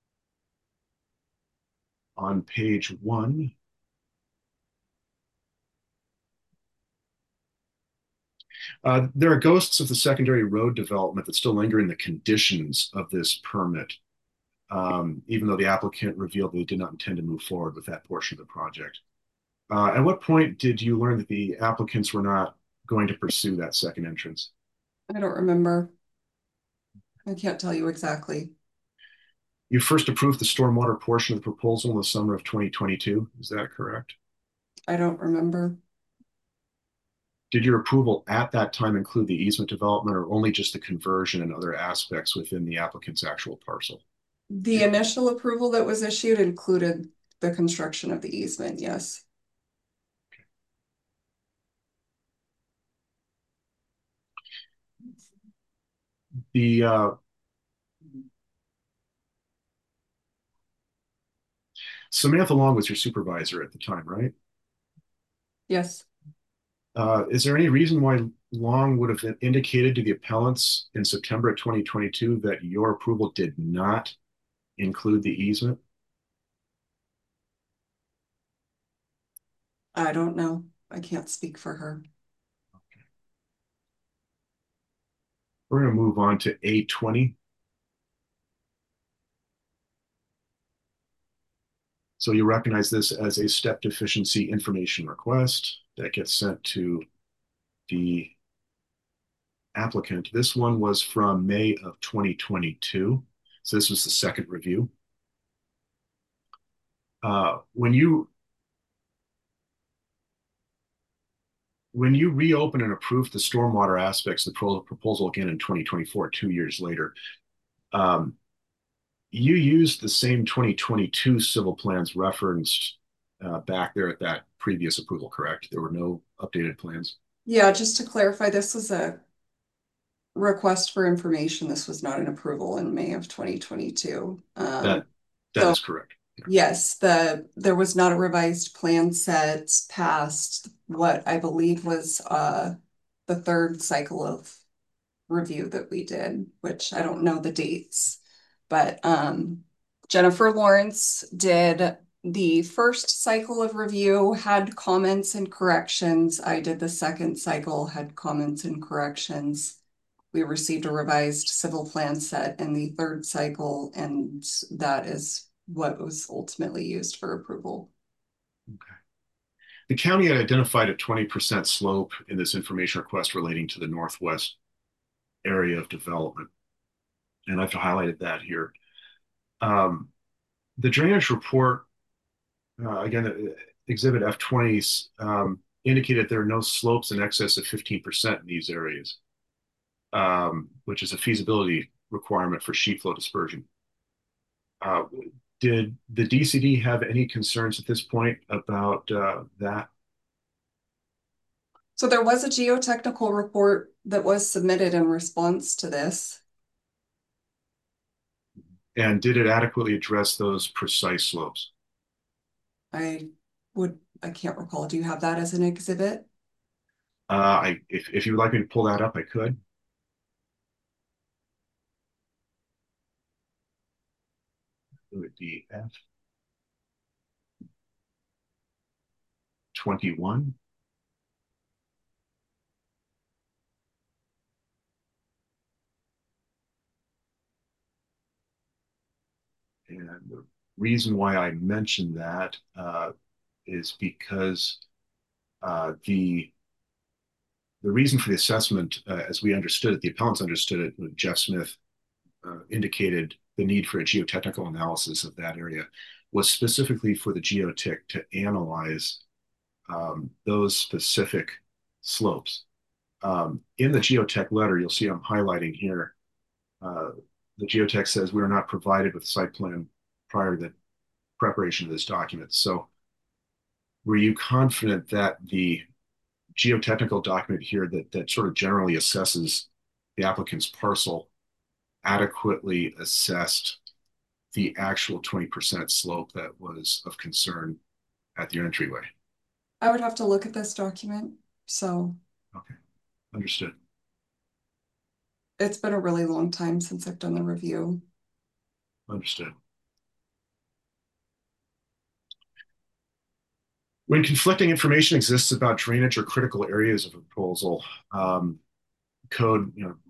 On page 1. There are ghosts of the secondary road development that still linger in the conditions of this permit, even though the applicant revealed they did not intend to move forward with that portion of the project. At what point did you learn that the applicants were not going to pursue that second entrance? I don't remember. I can't tell you exactly. You first approved the stormwater portion of the proposal in the summer of 2022. Is that correct? I don't remember. Did your approval at that time include the easement development or only just the conversion and other aspects within the applicant's actual parcel? The initial approval that was issued included the construction of the easement, yes. Samantha Long was your supervisor at the time, right? Yes. Is there any reason why Long would have indicated to the appellants in September of 2022 that your approval did not include the easement? I don't know. I can't speak for her. Okay. We're going to move on to A20. So you recognize this as a step deficiency information request that gets sent to the applicant. This one was from May of 2022. So this was the second review. When you reopen and approve the stormwater aspects of the proposal again in 2024, 2 years later, you used the same 2022 civil plans referenced back there at that previous approval, correct? There were no updated plans? Yeah, just to clarify, this was a request for information. This was not an approval in May of 2022. That is correct. Yes, there was not a revised plan set past what I believe was the third cycle of review that we did, which I don't know the dates, but Jennifer Lawrence did the first cycle of review, had comments and corrections. I did the second cycle, had comments and corrections. We received a revised civil plan set in the third cycle, and that is what was ultimately used for approval. Okay. The county had identified a 20% slope in this information request relating to the northwest area of development. And I've highlighted that here. The drainage report, again, exhibit F20 indicated there are no slopes in excess of 15% in these areas, which is a feasibility requirement for sheet flow dispersion. Did the DCD have any concerns at this point about that? So there was a geotechnical report that was submitted in response to this. And did it adequately address those precise slopes? I can't recall. Do you have that as an exhibit? If you would like me to pull that up, I could. It would be F21. And the reason why I mentioned that is because the reason for the assessment, as we understood it, the appellants understood it, Jeff Smith indicated the need for a geotechnical analysis of that area was specifically for the geotech to analyze those specific slopes. In the geotech letter, you'll see I'm highlighting here, the geotech says we are not provided with a site plan prior to the preparation of this document. So were you confident that the geotechnical document here that sort of generally assesses the applicant's parcel adequately assessed the actual 20% slope that was of concern at your entryway? I would have to look at this document. So okay, understood. It's been a really long time since I've done the review. Understood. When conflicting information exists about drainage or critical areas of a proposal, code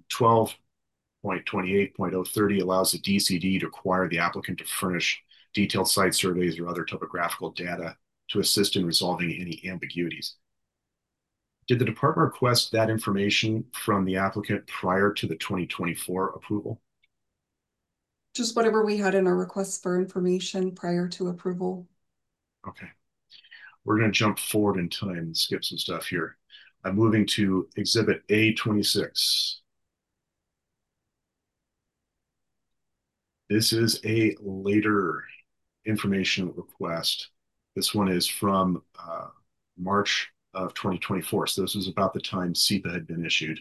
12.28.030 allows the DCD to require the applicant to furnish detailed site surveys or other topographical data to assist in resolving any ambiguities. Did the department request that information from the applicant prior to the 2024 approval? Just whatever we had in our requests for information prior to approval. Okay. We're going to jump forward in time and skip some stuff here. I'm moving to Exhibit A26. This is a later information request. This one is from March of 2024. So this was about the time SEPA had been issued.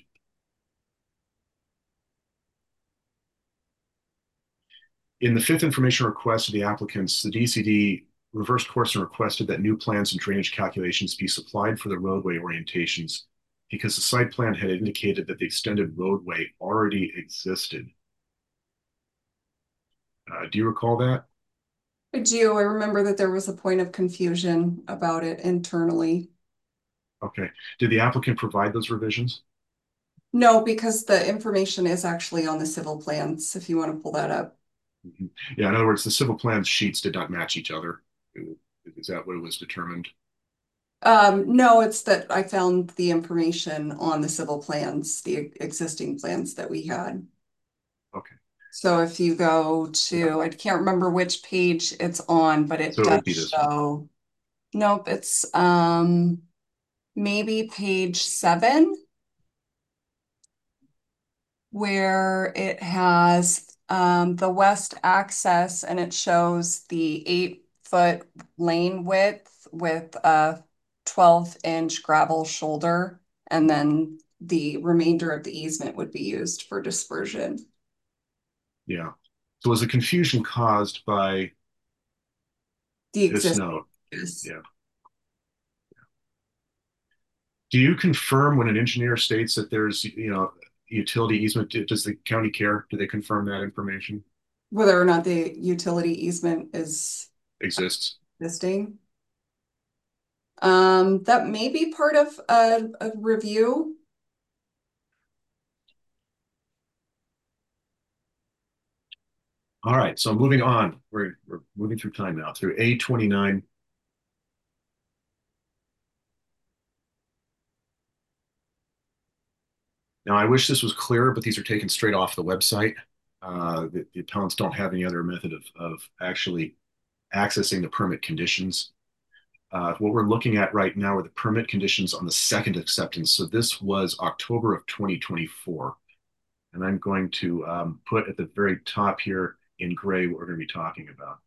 In the fifth information request of the applicants, the DCD reversed course and requested that new plans and drainage calculations be supplied for the roadway orientations because the site plan had indicated that the extended roadway already existed. Do you recall that? I do. I remember that there was a point of confusion about it internally. Okay. Did the applicant provide those revisions? No, because the information is actually on the civil plans, if you want to pull that up. Mm-hmm. Yeah, in other words, the civil plans sheets did not match each other. Is that what it was determined? No, it's that I found the information on the civil plans, the existing plans that we had. Okay. So if you go to, I can't remember which page it's on, but it So it does would be this one. show. Nope, it's maybe page 7, where it has the west access and it shows the 8-foot lane width with a 12-inch gravel shoulder, and then the remainder of the easement would be used for dispersion. Yeah. So was the confusion caused by The this existing. note? Yes. Yeah. Do you confirm when an engineer states that there's, utility easement? Does the county care? Do they confirm that information? Whether or not the utility easement Exists. existing. That may be part of a review. All right, so moving on. We're moving through time now through A29. Now, I wish this was clearer, but these are taken straight off the website. The appellants don't have any other method of actually accessing the permit conditions. What we're looking at right now are the permit conditions on the second acceptance. So this was October of 2024. And I'm going to put at the very top here in gray what we're going to be talking about.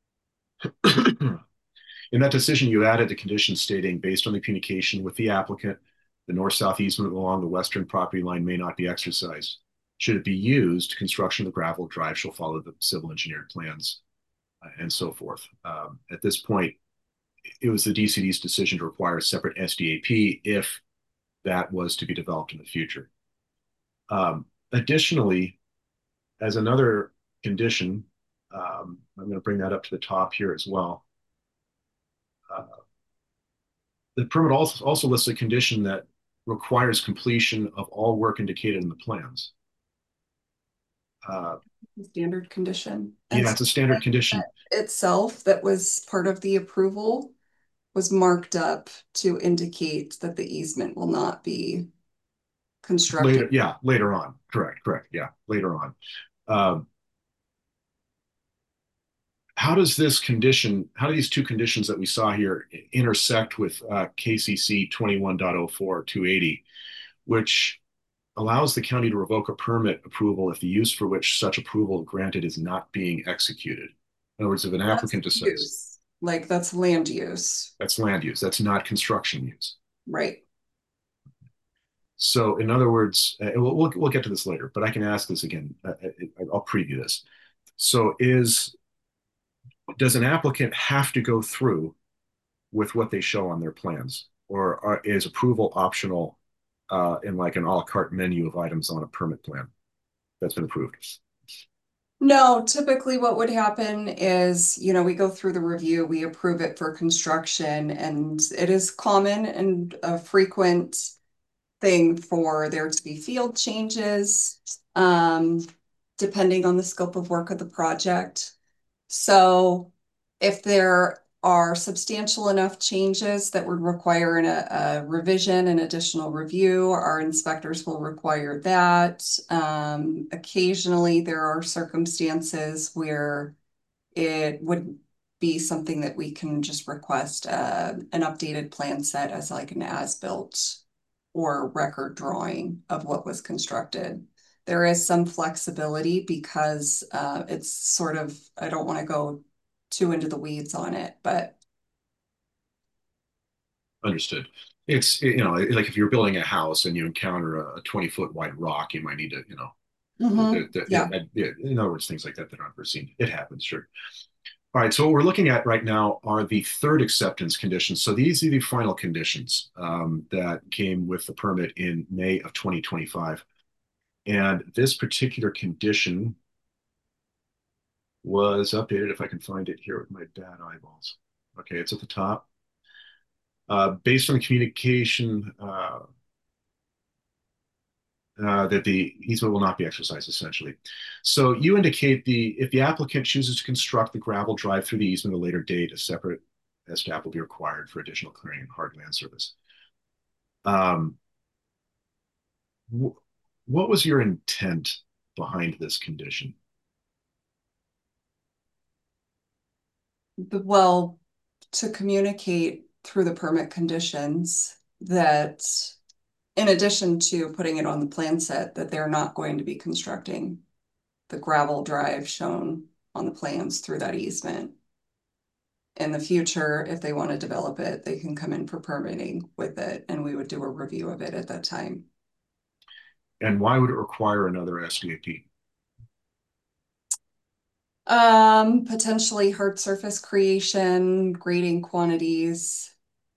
In that decision, you added the condition stating, based on the communication with the applicant, the north-south easement along the western property line may not be exercised. Should it be used, construction of the gravel drive shall follow the civil engineered plans, and so forth. At this point, it was the DCD's decision to require a separate SDAP if that was to be developed in the future. Additionally, as another condition, I'm going to bring that up to the top here as well. The permit also lists a condition that requires completion of all work indicated in the plans. Standard condition. Yeah, it's a standard condition. Itself that was part of the approval was marked up to indicate that the easement will not be constructed. Later on. Correct. Yeah, later on. How do these two conditions that we saw here intersect with KCC 21.04-280, which allows the county to revoke a permit approval if the use for which such approval granted is not being executed? In other words, if an applicant decides, like that's land use. That's land use. That's not construction use. Right. So in other words, we'll get to this later, but I can ask this again. I'll preview this. So does an applicant have to go through with what they show on their plans, or is approval optional in like an a la carte menu of items on a permit plan that's been approved? No, typically what would happen is, we go through the review, we approve it for construction, and it is common and a frequent thing for there to be field changes, depending on the scope of work of the project. So if there are substantial enough changes that would require a revision and additional review, our inspectors will require that. Occasionally, there are circumstances where it would be something that we can just request an updated plan set as like an as-built or record drawing of what was constructed. There is some flexibility because it's sort of, I don't want to go too into the weeds on it, but Understood. It's, you know, like if you're building a house and you encounter a 20-foot wide rock, you might need to, you know, yeah. in other words, things like that are unforeseen. It happens, sure. All right, so what we're looking at right now are the third acceptance conditions. So these are the final conditions that came with the permit in May of 2025. And this particular condition was updated, if I can find it here with my bad eyeballs. Okay, it's at the top. Based on the communication that the easement will not be exercised, essentially. So you indicate if the applicant chooses to construct the gravel drive through the easement at a later date, a separate SDAP will be required for additional clearing and hard land service. What was your intent behind this condition? Well, to communicate through the permit conditions that in addition to putting it on the plan set, that they're not going to be constructing the gravel drive shown on the plans through that easement. In the future, if they want to develop it, they can come in for permitting with it, and we would do a review of it at that time. And why would it require another SDAP? Potentially hard surface creation, grading quantities.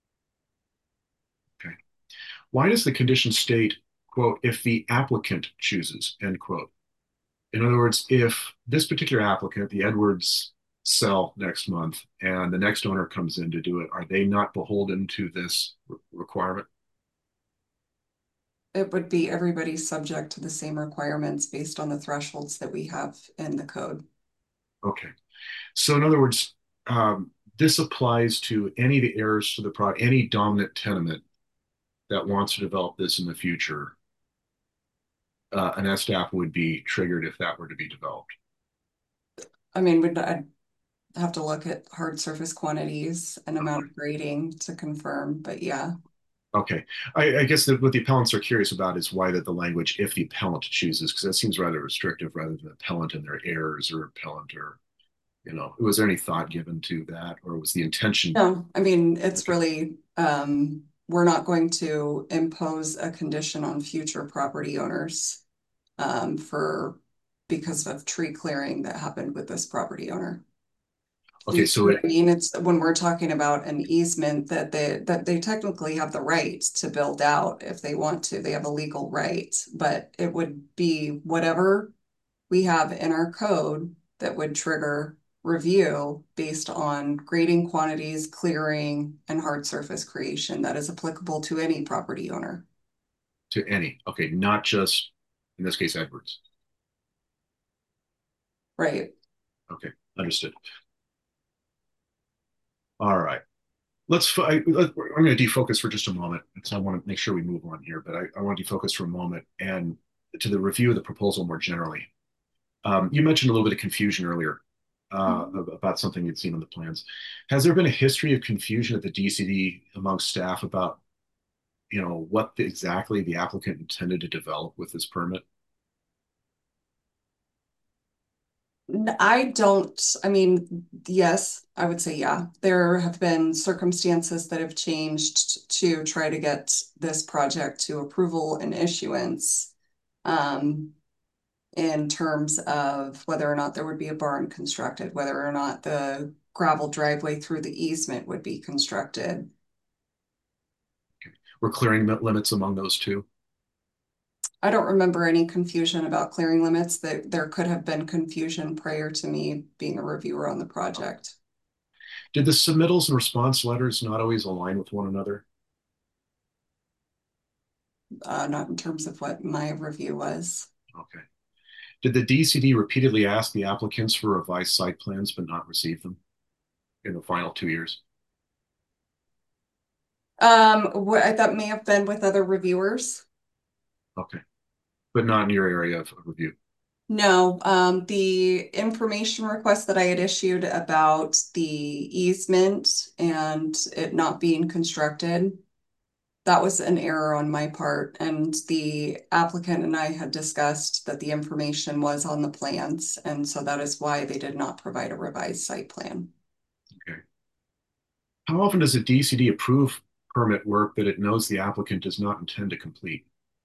Okay. Why does the condition state, quote, if the applicant chooses, end quote? In other words, if this particular applicant, the Edwards, sell next month and the next owner comes in to do it, are they not beholden to this requirement? It would be everybody subject to the same requirements based on the thresholds that we have in the code. Okay. So in other words, this applies to any of the heirs to the product, any dominant tenement that wants to develop this in the future. An SDAP would be triggered if that were to be developed. I mean, I'd have to look at hard surface quantities and amount of grading to confirm, but yeah. Okay. I guess that what the appellants are curious about is why that the language, if the appellant chooses, because that seems rather restrictive rather than appellant and their heirs or appellant or, you know, was there any thought given to that or was the intention? No, I mean, it's really, we're not going to impose a condition on future property owners because of tree clearing that happened with this property owner. Okay, so I mean, it's when we're talking about an easement that they technically have the right to build out if they want to. They have a legal right, but it would be whatever we have in our code that would trigger review based on grading quantities, clearing, and hard surface creation that is applicable to any property owner. To any, okay, not just in this case Edwards. Right. Okay, understood. All right. I'm going to defocus for just a moment because I want to make sure we move on here, but I want to defocus for a moment and to the review of the proposal more generally. You mentioned a little bit of confusion earlier about something you'd seen on the plans. Has there been a history of confusion at the DCD amongst staff about, you know, what exactly the applicant intended to develop with this permit? I mean, yes, I would say, yeah. There have been circumstances that have changed to try to get this project to approval and issuance in terms of whether or not there would be a barn constructed, whether or not the gravel driveway through the easement would be constructed. Okay. Were clearing limits among those two? I don't remember any confusion about clearing limits. That there could have been confusion prior to me being a reviewer on the project. Did the submittals and response letters not always align with one another? Not in terms of what my review was. Okay. Did the DCD repeatedly ask the applicants for revised site plans but not receive them? in the final 2 years? That may have been with other reviewers. Okay, but not in your area of review. No, the information request that I had issued about the easement and it not being constructed, that was an error on my part, and the applicant and I had discussed that the information was on the plans, and so that is why they did not provide a revised site plan. Okay. How often does a DCD approve permit work that it knows the applicant does not intend to complete?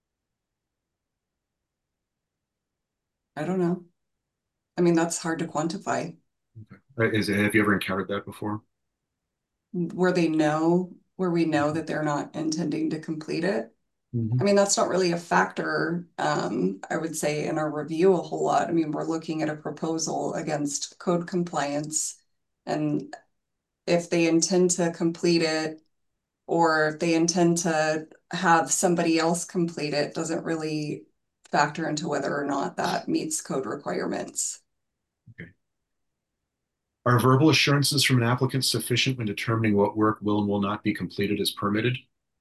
I don't know. I mean, that's hard to quantify. Okay. Have you ever encountered that before? Where we know that they're not intending to complete it. Mm-hmm. I mean, that's not really a factor, I would say, in our review a whole lot. I mean, we're looking at a proposal against code compliance, and if they intend to complete it or if they intend to have somebody else complete it, doesn't really factor into whether or not that meets code requirements. Okay. Are verbal assurances from an applicant sufficient when determining what work will and will not be completed as permitted?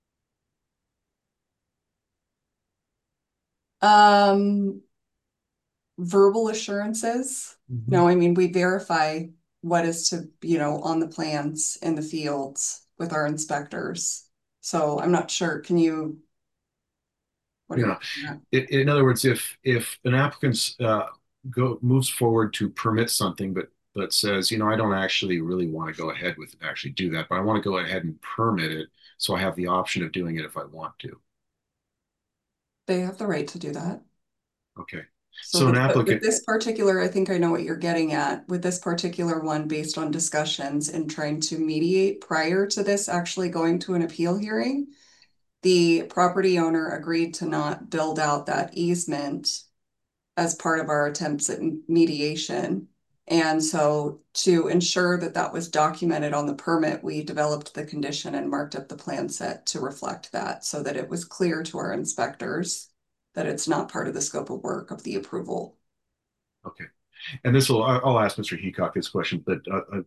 Verbal assurances. No, I mean, we verify what is on the plans in the fields with our inspectors. So I'm not sure. Can you? What are you? In other words, if an applicant moves forward to permit something, but says, I don't actually really want to go ahead with actually do that, but I want to go ahead and permit it, so I have the option of doing it if I want to. They have the right to do that. Okay. So an applicant, with this particular, I think I know what you're getting at. With this particular one, based on discussions and trying to mediate prior to this actually going to an appeal hearing, the property owner agreed to not build out that easement as part of our attempts at mediation. And so to ensure that that was documented on the permit, we developed the condition and marked up the plan set to reflect that so that it was clear to our inspectors that it's not part of the scope of work of the approval. Okay. And I'll ask Mr. Heacock this question, but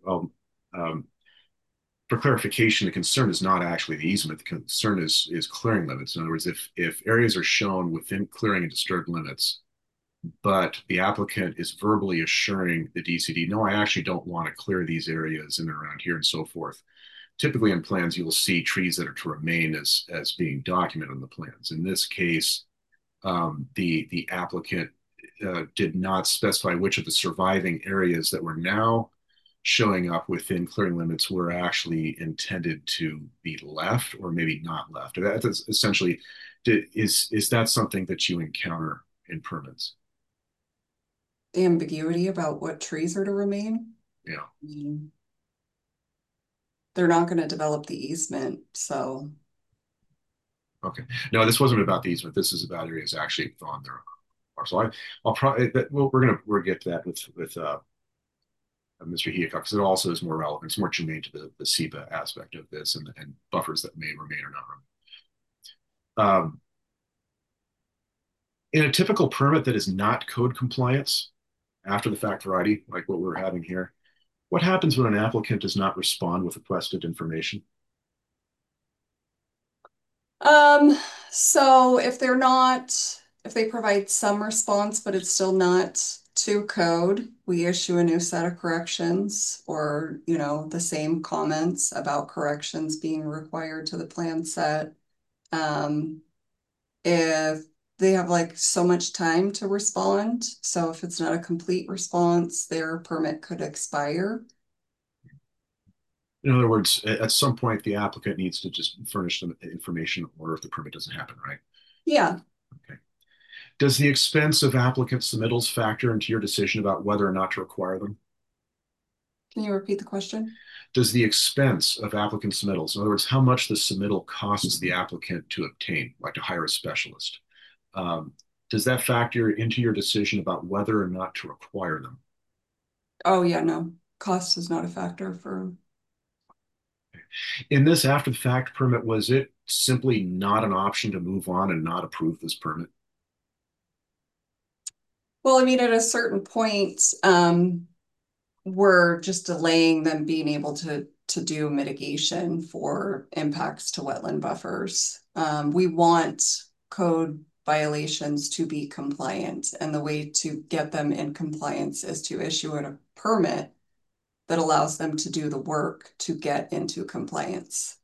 for clarification, the concern is not actually the easement. The concern is clearing limits. In other words, if areas are shown within clearing and disturbed limits, but the applicant is verbally assuring the DCD, no, I actually don't want to clear these areas in and around here and so forth. Typically in plans, you will see trees that are to remain as being documented on the plans. In this case, the applicant did not specify which of the surviving areas that were now showing up within clearing limits were actually intended to be left or maybe not left. That's essentially, is that something that you encounter in permits? Ambiguity about what trees are to remain? Yeah. They're not going to develop the easement, so. Okay. No, this wasn't about the easement. This is about areas actually on their parcel. I'll probably we'll get to that with Mr. Heacock, because it also is more relevant. It's more germane to the SEPA aspect of this and buffers that may remain or not remain. In a typical permit that is not code compliance, after the fact variety, like what we're having here, what happens when an applicant does not respond with requested information? So if they provide some response, but it's still not to code, we issue a new set of corrections or, the same comments about corrections being required to the plan set. If they have so much time to respond, so if it's not a complete response, their permit could expire. In other words, at some point, the applicant needs to just furnish them information or if the permit doesn't happen, right? Yeah. Okay. Does the expense of applicant submittals factor into your decision about whether or not to require them? Can you repeat the question? Does the expense of applicant submittals, in other words, how much the submittal costs the applicant to obtain, like to hire a specialist, does that factor into your decision about whether or not to require them? Oh, yeah, no. Cost is not a factor for. In this after the fact permit, was it simply not an option to move on and not approve this permit? Well, I mean, at a certain point, we're just delaying them being able to do mitigation for impacts to wetland buffers. We want code violations to be compliant, and the way to get them in compliance is to issue a permit that allows them to do the work to get into compliance.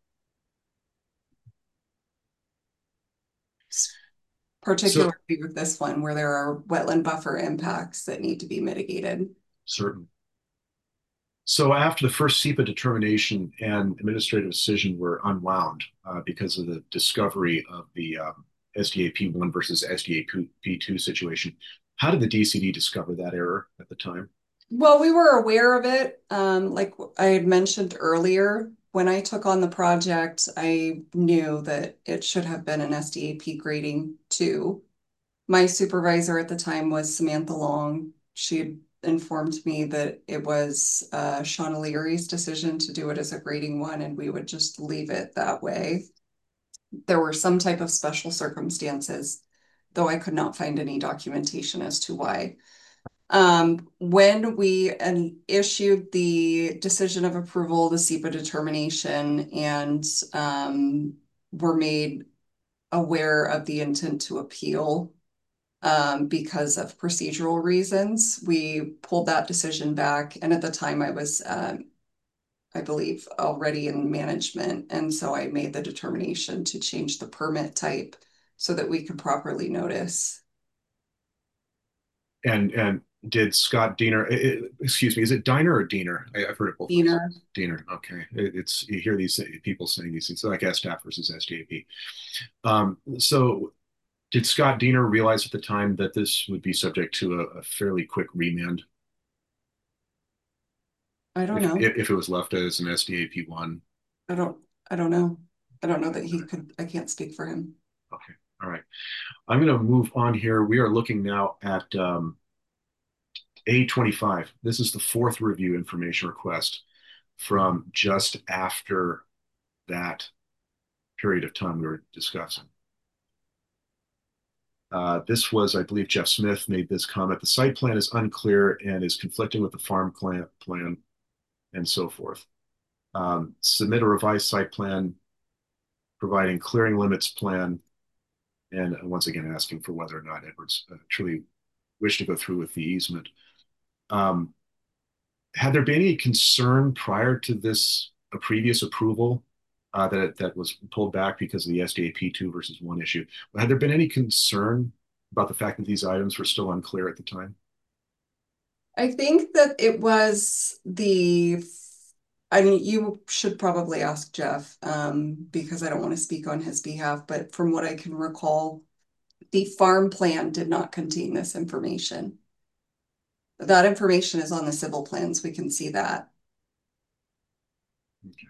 Particularly with this one, where there are wetland buffer impacts that need to be mitigated. Certain. So after the first SEPA determination and administrative decision were unwound because of the discovery of the SDAP1 versus SDAP2 situation, how did the DCD discover that error at the time? Well, we were aware of it. Like I had mentioned earlier, when I took on the project, I knew that it should have been an SDAP grading 2. My supervisor at the time was Samantha Long. She had informed me that it was Sean O'Leary's decision to do it as a grading 1, and we would just leave it that way. There were some type of special circumstances, though I could not find any documentation as to why. When we issued the decision of approval, the SEPA determination, and were made aware of the intent to appeal because of procedural reasons, we pulled that decision back. And at the time I was, I believe, already in management. And so I made the determination to change the permit type so that we could properly notice. And did Scott Diener, excuse me, is it Diner or Diener? I've heard it both. Diener. Diener, okay. It's, you hear these people saying these things, like SDAP versus SDAP. So did Scott Diener realize at the time that this would be subject to a fairly quick remand? I don't know. If it was left as an SDAP1? I don't know. I don't know that he could, I can't speak for him. Okay, all right. I'm going to move on here. We are looking now at A25. This is the 4th review information request from just after that period of time we were discussing. This was, I believe, Jeff Smith made this comment. The site plan is unclear and is conflicting with the farm plan and so forth. Submit a revised site plan providing clearing limits plan, and once again asking for whether or not Edwards truly wished to go through with the easement. Had there been any concern prior to this, a previous approval that was pulled back because of the SDAP 2 versus 1 issue? Had there been any concern about the fact that these items were still unclear at the time? I think that it was I mean, you should probably ask Jeff because I don't want to speak on his behalf, but from what I can recall, the farm plan did not contain this information. That information is on the civil plans. We can see that. Okay.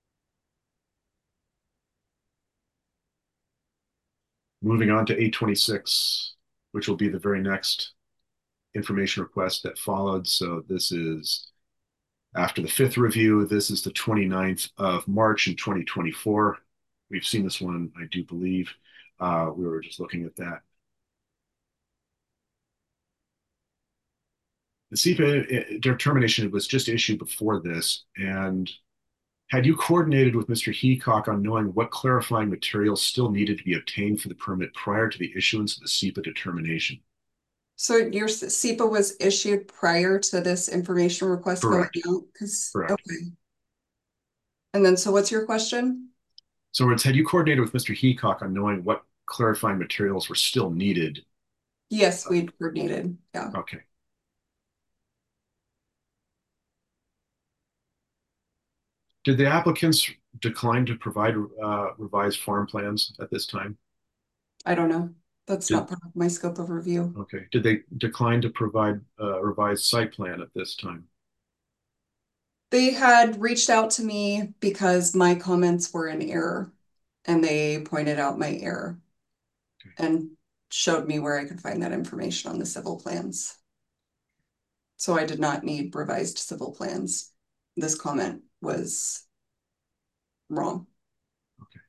Moving on to 826, which will be the very next information request that followed. So this is after the 5th review. This is the 29th of March in 2024. We've seen this one, I do believe. We were just looking at that. The SEPA determination was just issued before this, and had you coordinated with Mr. Heacock on knowing what clarifying materials still needed to be obtained for the permit prior to the issuance of the SEPA determination? So your SEPA was issued prior to this information request going out? Correct. Okay. And then, so what's your question? So had you coordinated with Mr. Heacock on knowing what clarifying materials were still needed? Yes, we'd coordinated, yeah. Okay. Did the applicants decline to provide revised farm plans at this time? I don't know. That's not part of my scope of review. Okay. Did they decline to provide a revised site plan at this time? They had reached out to me because my comments were in error, and they pointed out my error and showed me where I could find that information on the civil plans. So I did not need revised civil plans. This comment was wrong. Okay.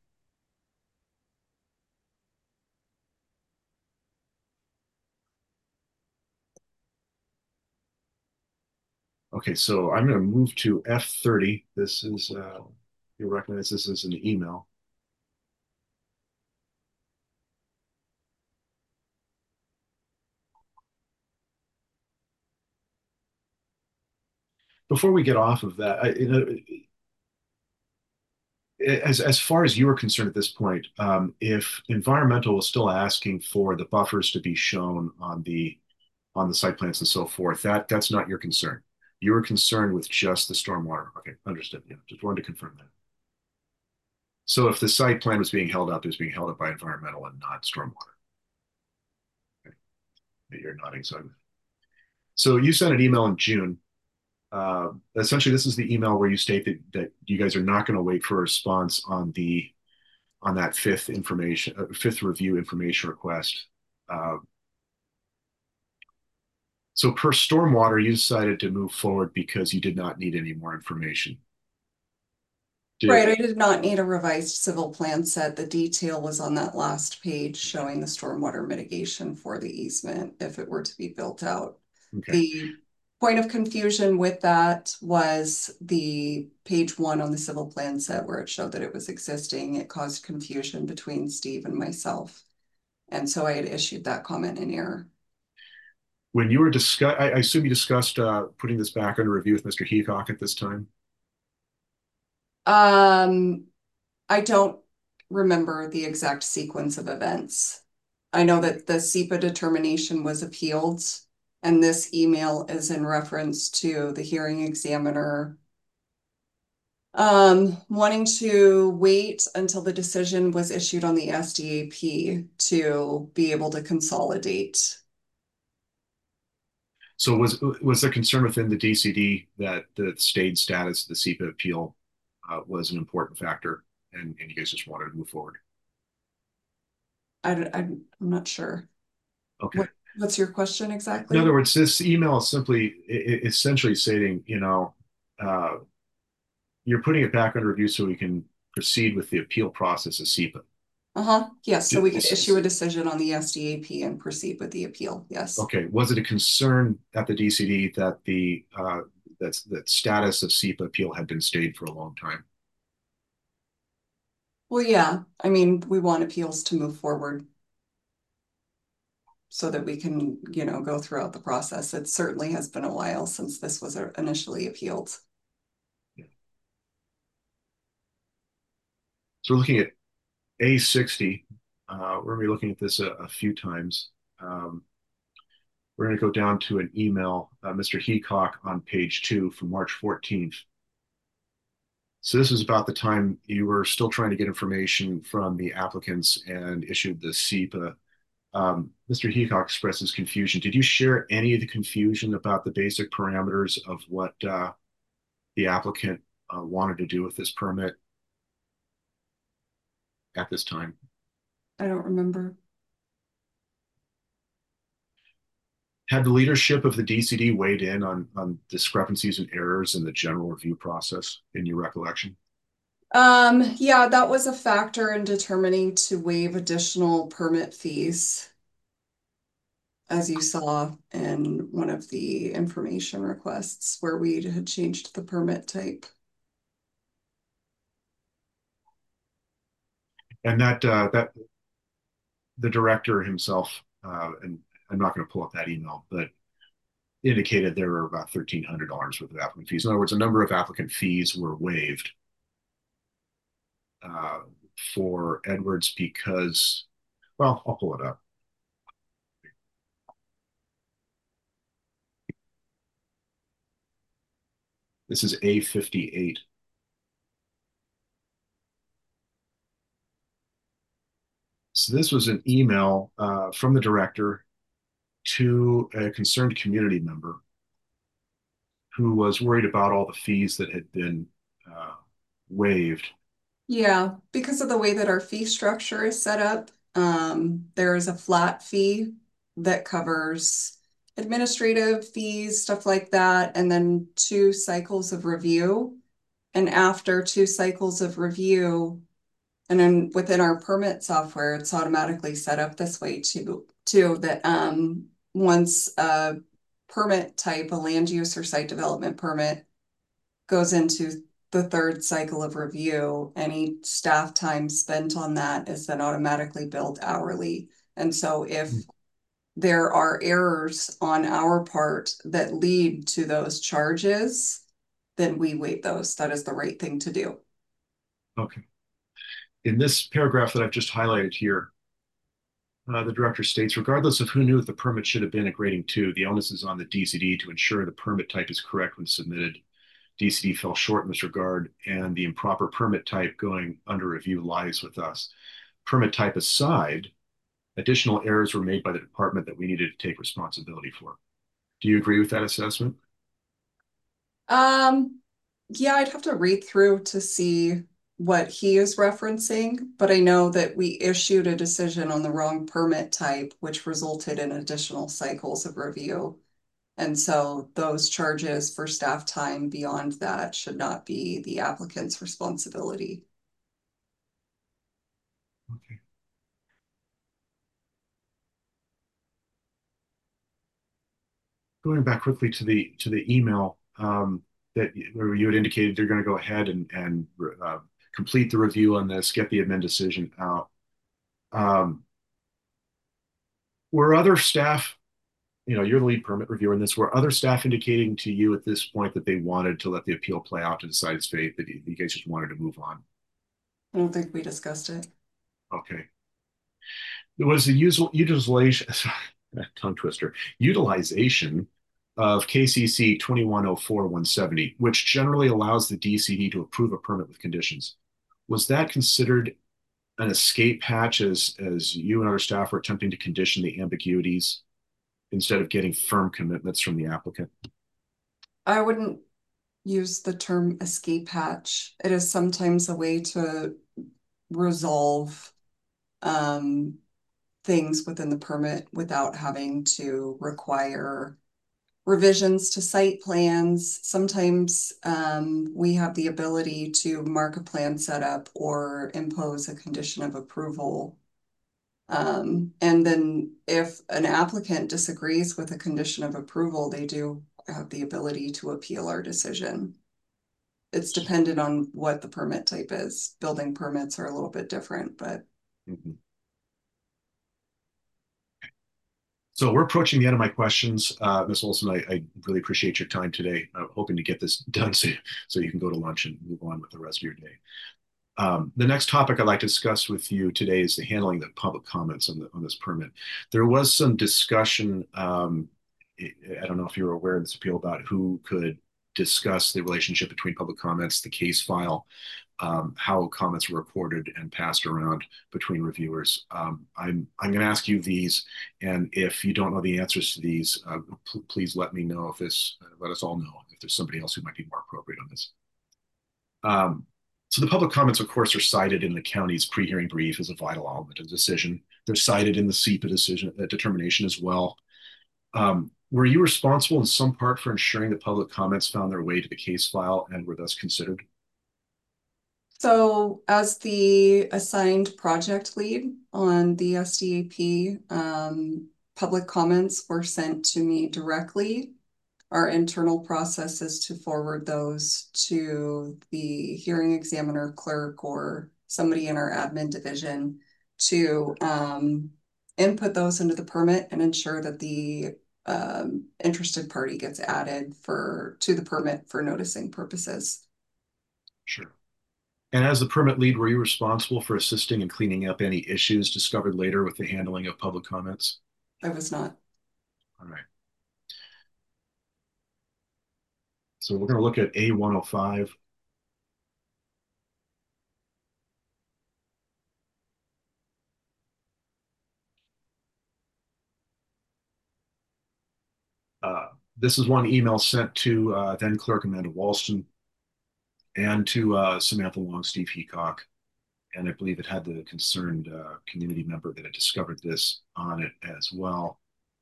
Okay, so I'm going to move to F30. This is, you'll recognize this as an email. Before we get off of that, as far as you are concerned at this point, if environmental was still asking for the buffers to be shown on the site plans and so forth, that's not your concern. You were concerned with just the stormwater. Okay, understood. Yeah, just wanted to confirm that. So if the site plan was being held up, it was being held up by environmental and not stormwater. Okay. You're nodding, so you sent an email in June. Essentially, this is the email where you state that you guys are not going to wait for a response on that fifth review information request. So per stormwater, you decided to move forward because you did not need any more information. Right, I did not need a revised civil plan set. The detail was on that last page showing the stormwater mitigation for the easement if it were to be built out. Okay. The point of confusion with that was the page 1 on the civil plan set where it showed that it was existing. It caused confusion between Steve and myself. And so I had issued that comment in error. When you were I assume you discussed putting this back under review with Mr. Heacock at this time? I don't remember the exact sequence of events. I know that the SEPA determination was appealed, and this email is in reference to the hearing examiner wanting to wait until the decision was issued on the SDAP to be able to consolidate. So was there concern within the DCD that the stayed status of the SEPA appeal was an important factor, and you guys just wanted to move forward? I'm not sure. Okay. What's your question exactly? In other words, this email is simply essentially stating, you're putting it back under review so we can proceed with the appeal process of SEPA. Yes, so we could issue a decision on the SDAP and proceed with the appeal. Yes. Okay. Was it a concern at the DCD that that status of SEPA appeal had been stayed for a long time? Well, yeah. I mean, we want appeals to move forward so that we can, go throughout the process. It certainly has been a while since this was initially appealed. Yeah. So we're looking at A60. We're going to be looking at this a few times. We're going to go down to an email, Mr. Heacock on page 2 from March 14th. So this was about the time you were still trying to get information from the applicants and issued the SEPA. Mr. Heacock expresses confusion. Did you share any of the confusion about the basic parameters of what the applicant wanted to do with this permit at this time? I don't remember. Had the leadership of the DCD weighed in on discrepancies and errors in the general review process, in your recollection? Yeah, that was a factor in determining to waive additional permit fees, as you saw in one of the information requests where we had changed the permit type. And that the director himself, and I'm not going to pull up that email, but indicated there were about $1,300 worth of applicant fees. In other words, a number of applicant fees were waived for Edwards because, well, I'll pull it up. This is A58. So this was an email from the director to a concerned community member who was worried about all the fees that had been waived. Yeah, because of the way that our fee structure is set up, there is a flat fee that covers administrative fees, stuff like that, and then 2 cycles of review. And after 2 cycles of review, and then within our permit software, it's automatically set up this way too, that once a permit type, a land use or site development permit, goes into the third cycle of review, any staff time spent on that is then automatically billed hourly. And so if there are errors on our part that lead to those charges, then we waive those. That is the right thing to do. Okay. In this paragraph that I've just highlighted here, the director states, regardless of who knew if the permit should have been a grading 2, the onus is on the DCD to ensure the permit type is correct when submitted. DCD fell short in this regard, and the improper permit type going under review lies with us. Permit type aside, additional errors were made by the department that we needed to take responsibility for. Do you agree with that assessment? Yeah, I'd have to read through to see what he is referencing, but I know that we issued a decision on the wrong permit type, which resulted in additional cycles of review. And so those charges for staff time beyond that should not be the applicant's responsibility. Okay. Going back quickly to the email that where you had indicated they're going to go ahead and complete the review on this, get the amend decision out. Were other staff, you're the lead permit reviewer in this, were other staff indicating to you at this point that they wanted to let the appeal play out to decide its fate, that you guys just wanted to move on? I don't think we discussed it. Okay. There was the utilization, tongue twister, utilization of KCC 2104-170, which generally allows the DCD to approve a permit with conditions. Was that considered an escape hatch as you and other staff were attempting to condition the ambiguities instead of getting firm commitments from the applicant? I wouldn't use the term escape hatch. It is sometimes a way to resolve things within the permit without having to require revisions to site plans. Sometimes we have the ability to mark a plan setup or impose a condition of approval. And then if an applicant disagrees with a condition of approval, they do have the ability to appeal our decision. It's dependent on what the permit type is. Building permits are a little bit different, but. Mm-hmm. So we're approaching the end of my questions. Ms. Olson, I really appreciate your time today. I'm hoping to get this done so you can go to lunch and move on with the rest of your day. The next topic I'd like to discuss with you today is the handling of public comments on this permit. There was some discussion, I don't know if you're aware of this appeal, about who could discuss the relationship between public comments, the case file, how comments were reported and passed around between reviewers. I'm going to ask you these, and if you don't know the answers to these, please let me know let us all know if there's somebody else who might be more appropriate on this. So the public comments, of course, are cited in the county's pre-hearing brief as a vital element of the decision. They're cited in the SEPA determination as well. Were you responsible in some part for ensuring that public comments found their way to the case file and were thus considered? So as the assigned project lead on the SDAP, public comments were sent to me directly. Our internal process is to forward those to the hearing examiner, clerk, or somebody in our admin division to input those into the permit and ensure that the interested party gets added to the permit for noticing purposes. Sure. And as the permit lead, were you responsible for assisting and cleaning up any issues discovered later with the handling of public comments? I was not. All right. So we're going to look at A105. This is one email sent to then clerk Amanda Walston and to Samantha Long, Steve Heacock. And I believe it had the concerned community member that had discovered this on it as well.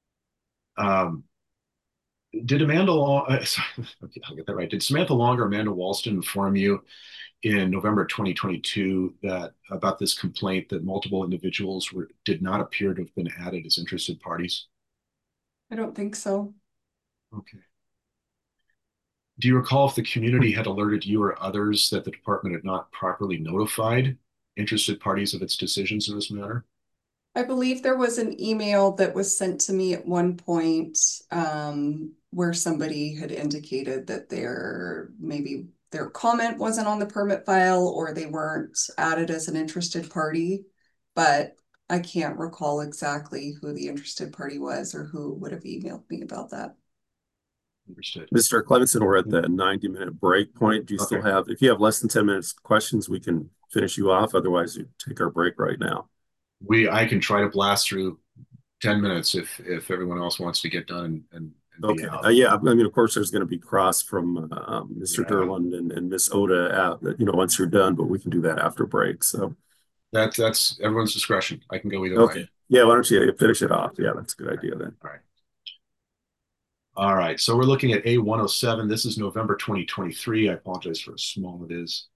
Did Amanda Long, okay, I'll get that right. Did Samantha Long or Amanda Walston inform you in November 2022 about this complaint that multiple individuals did not appear to have been added as interested parties? I don't think so. Okay. Do you recall if the community had alerted you or others that the department had not properly notified interested parties of its decisions in this matter? I believe there was an email that was sent to me at one point, where somebody had indicated that maybe their comment wasn't on the permit file or they weren't added as an interested party, but I can't recall exactly who the interested party was or who would have emailed me about that. Understood. Mr. Clemenson, we're at the 90-minute break point. Do you still Okay. have, if you have less than 10 minutes questions, we can finish you off. Otherwise, you take our break right now. I can try to blast through 10 minutes if everyone else wants to get done and be Okay. out. Yeah. I mean, of course, there's going to be cross from Mr. Yeah. Derlund and Miss Oda out, once you're done, but we can do that after break. So That's everyone's discretion. I can go either okay. way. Yeah. Why don't you finish it off? Yeah, that's a good idea then. All right. All right. So we're looking at A107. This is November 2023. I apologize for how small it is.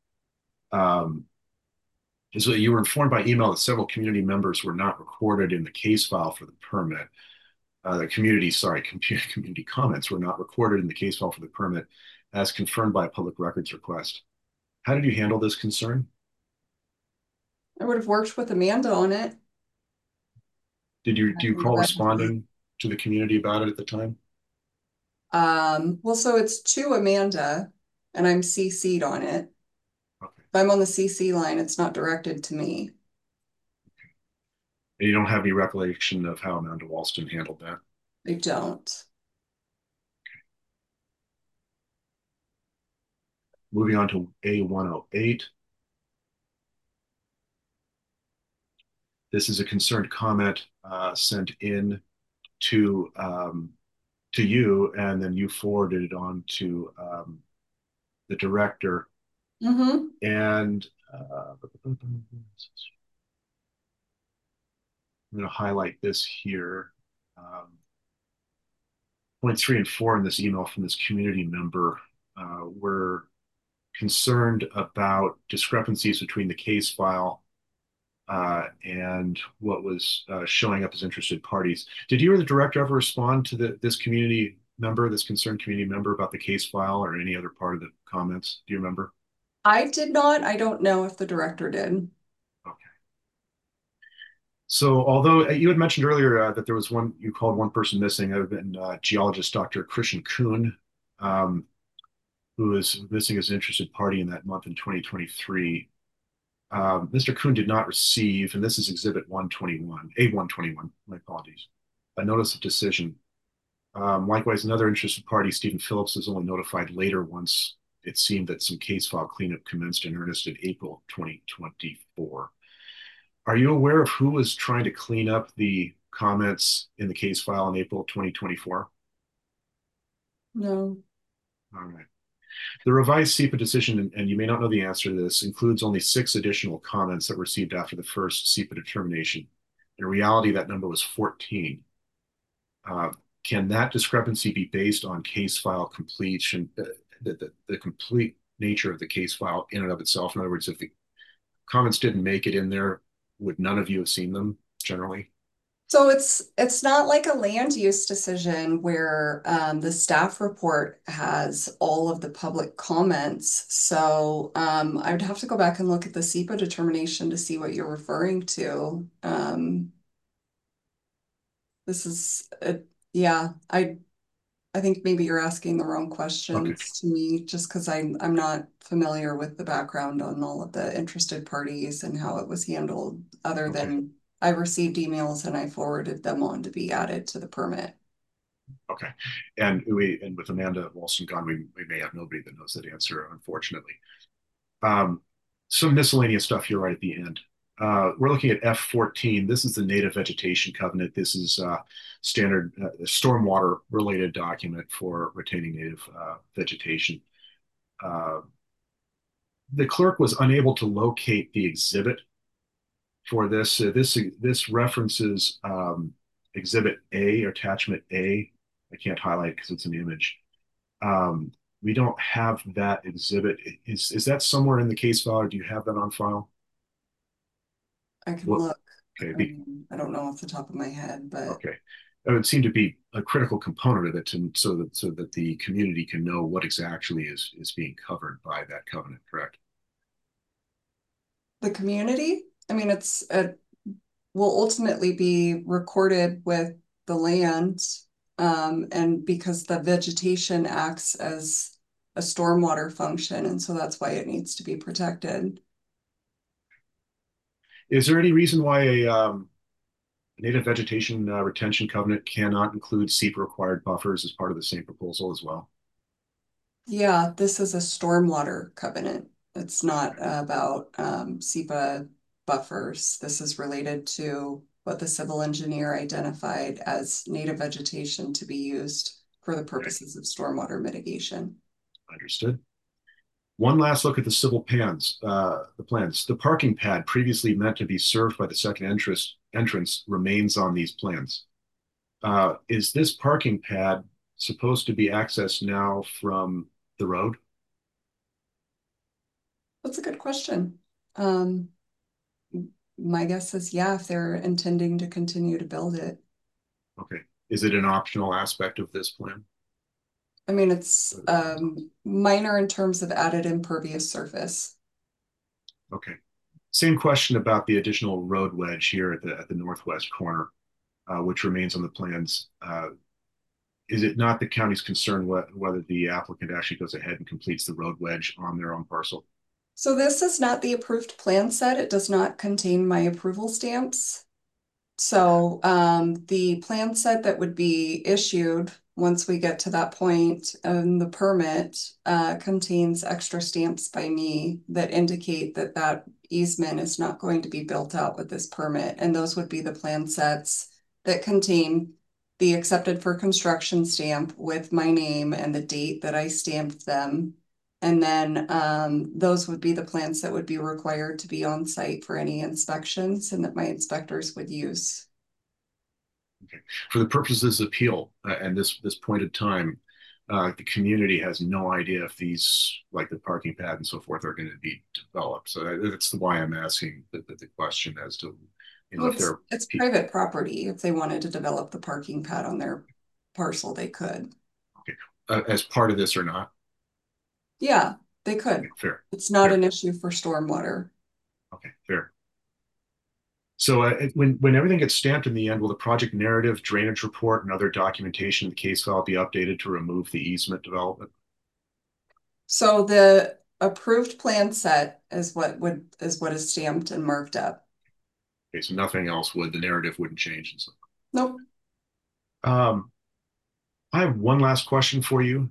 So you were informed by email that several community members were not recorded in the case file for the permit. Community comments were not recorded in the case file for the permit as confirmed by a public records request. How did you handle this concern? I would have worked with Amanda on it. Do you recall responding to the community about it at the time? Well, so it's to Amanda and I'm CC'd on it. Okay. If I'm on the CC line, it's not directed to me. And you don't have any recollection of how Amanda Walston handled that? I don't. Moving on to A108. This is a concerned comment sent in to you, and then you forwarded it on to the director. Mm-hmm. And I'm going to highlight this here. Points 3 and 4 in this email from this community member were concerned about discrepancies between the case file and what was showing up as interested parties. Did you or the director ever respond to this concerned community member about the case file or any other part of the comments? Do you remember? I did not. I don't know if the director did. Okay. So although you had mentioned earlier that there was you called one person missing, other than geologist Dr. Christian Kuhn, who is missing as an interested party in that month in 2023. Mr. Kuhn did not receive, and this is Exhibit 121, A121, my apologies, a notice of decision. Likewise, another interested party, Stephen Phillips, was only notified later once it seemed that some case file cleanup commenced in earnest in April 2024. Are you aware of who was trying to clean up the comments in the case file in April 2024? No. All right. The revised SEPA decision, and you may not know the answer to this, includes only 6 additional comments that were received after the first SEPA determination. In reality, that number was 14. Can that discrepancy be based on case file completion, the complete nature of the case file in and of itself? In other words, if the comments didn't make it in there, would none of you have seen them generally? So it's not like a land use decision where the staff report has all of the public comments. So I would have to go back and look at the SEPA determination to see what you're referring to. This is yeah, I think maybe you're asking the wrong questions to me just because I'm not familiar with the background on all of the interested parties and how it was handled, other than I received emails and I forwarded them on to be added to the permit. Okay. And with Amanda Walston gone, we may have nobody that knows that answer, unfortunately. Some miscellaneous stuff here right at the end. We're looking at F14. This is the Native Vegetation Covenant. This is standard stormwater related document for retaining native vegetation. The clerk was unable to locate the exhibit for this. This references Exhibit A or Attachment A. I can't highlight because it's an image. We don't have that exhibit. Is that somewhere in the case file, or do you have that on file? I can look. Okay. I don't know off the top of my head, but okay. It would seem to be a critical component of it so that the community can know what exactly is being covered by that covenant, correct? The community, I mean, will ultimately be recorded with the land, and because the vegetation acts as a stormwater function, and so that's why it needs to be protected. Is there any reason why a native vegetation retention covenant cannot include SEPA required buffers as part of the same proposal as well? Yeah, this is a stormwater covenant. It's not about SEPA buffers. This is related to what the civil engineer identified as native vegetation to be used for the purposes of stormwater mitigation. Understood. One last look at the civil plans. The parking pad previously meant to be served by the second entrance remains on these plans. Is this parking pad supposed to be accessed now from the road? That's a good question. My guess is, yeah, if they're intending to continue to build it. Okay. Is it an optional aspect of this plan? I mean, it's minor in terms of added impervious surface. Okay. Same question about the additional road wedge here at the northwest corner, which remains on the plans. Is it not the county's concern whether the applicant actually goes ahead and completes the road wedge on their own parcel? So this is not the approved plan set. It does not contain my approval stamps. So the plan set that would be issued once we get to that point, the permit contains extra stamps by me that indicate that that easement is not going to be built out with this permit. And those would be the plan sets that contain the accepted for construction stamp with my name and the date that I stamped them. And then those would be the plans that would be required to be on site for any inspections and that my inspectors would use. Okay. For the purposes of appeal and this point of time, the community has no idea if these, like the parking pad and so forth, are going to be developed. So that's why I'm asking the question as to, Well, if they're... it's private property. If they wanted to develop the parking pad on their parcel, they could. Okay. As part of this or not? Yeah, they could. Okay, fair. It's not fair. an issue for stormwater. Okay, fair. So when everything gets stamped in the end, will the project narrative, drainage report, and other documentation in the case file be updated to remove the easement development? So the approved plan set is what is stamped and marked up. Okay, so nothing else would, the narrative wouldn't change and so. Nope. I have one last question for you.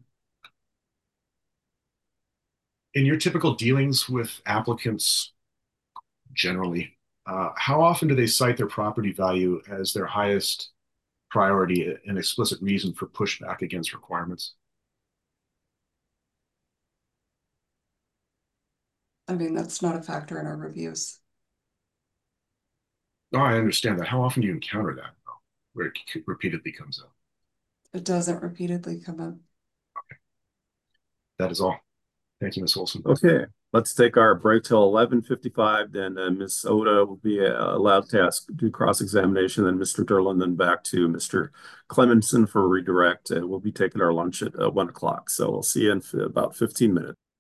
In your typical dealings with applicants generally, how often do they cite their property value as their highest priority and explicit reason for pushback against requirements? I mean, that's not a factor in our reviews. No, I understand that. How often do you encounter that, though, where it repeatedly comes up? It doesn't repeatedly come up. Okay. That is all. Thank you, Ms. Olson. Okay, let's take our break till 11:55. Then Ms. Oda will be allowed to do cross-examination. Then Mr. Derlin, then back to Mr. Clemenson for redirect. We'll be taking our lunch at 1 o'clock. So we'll see you in about 15 minutes.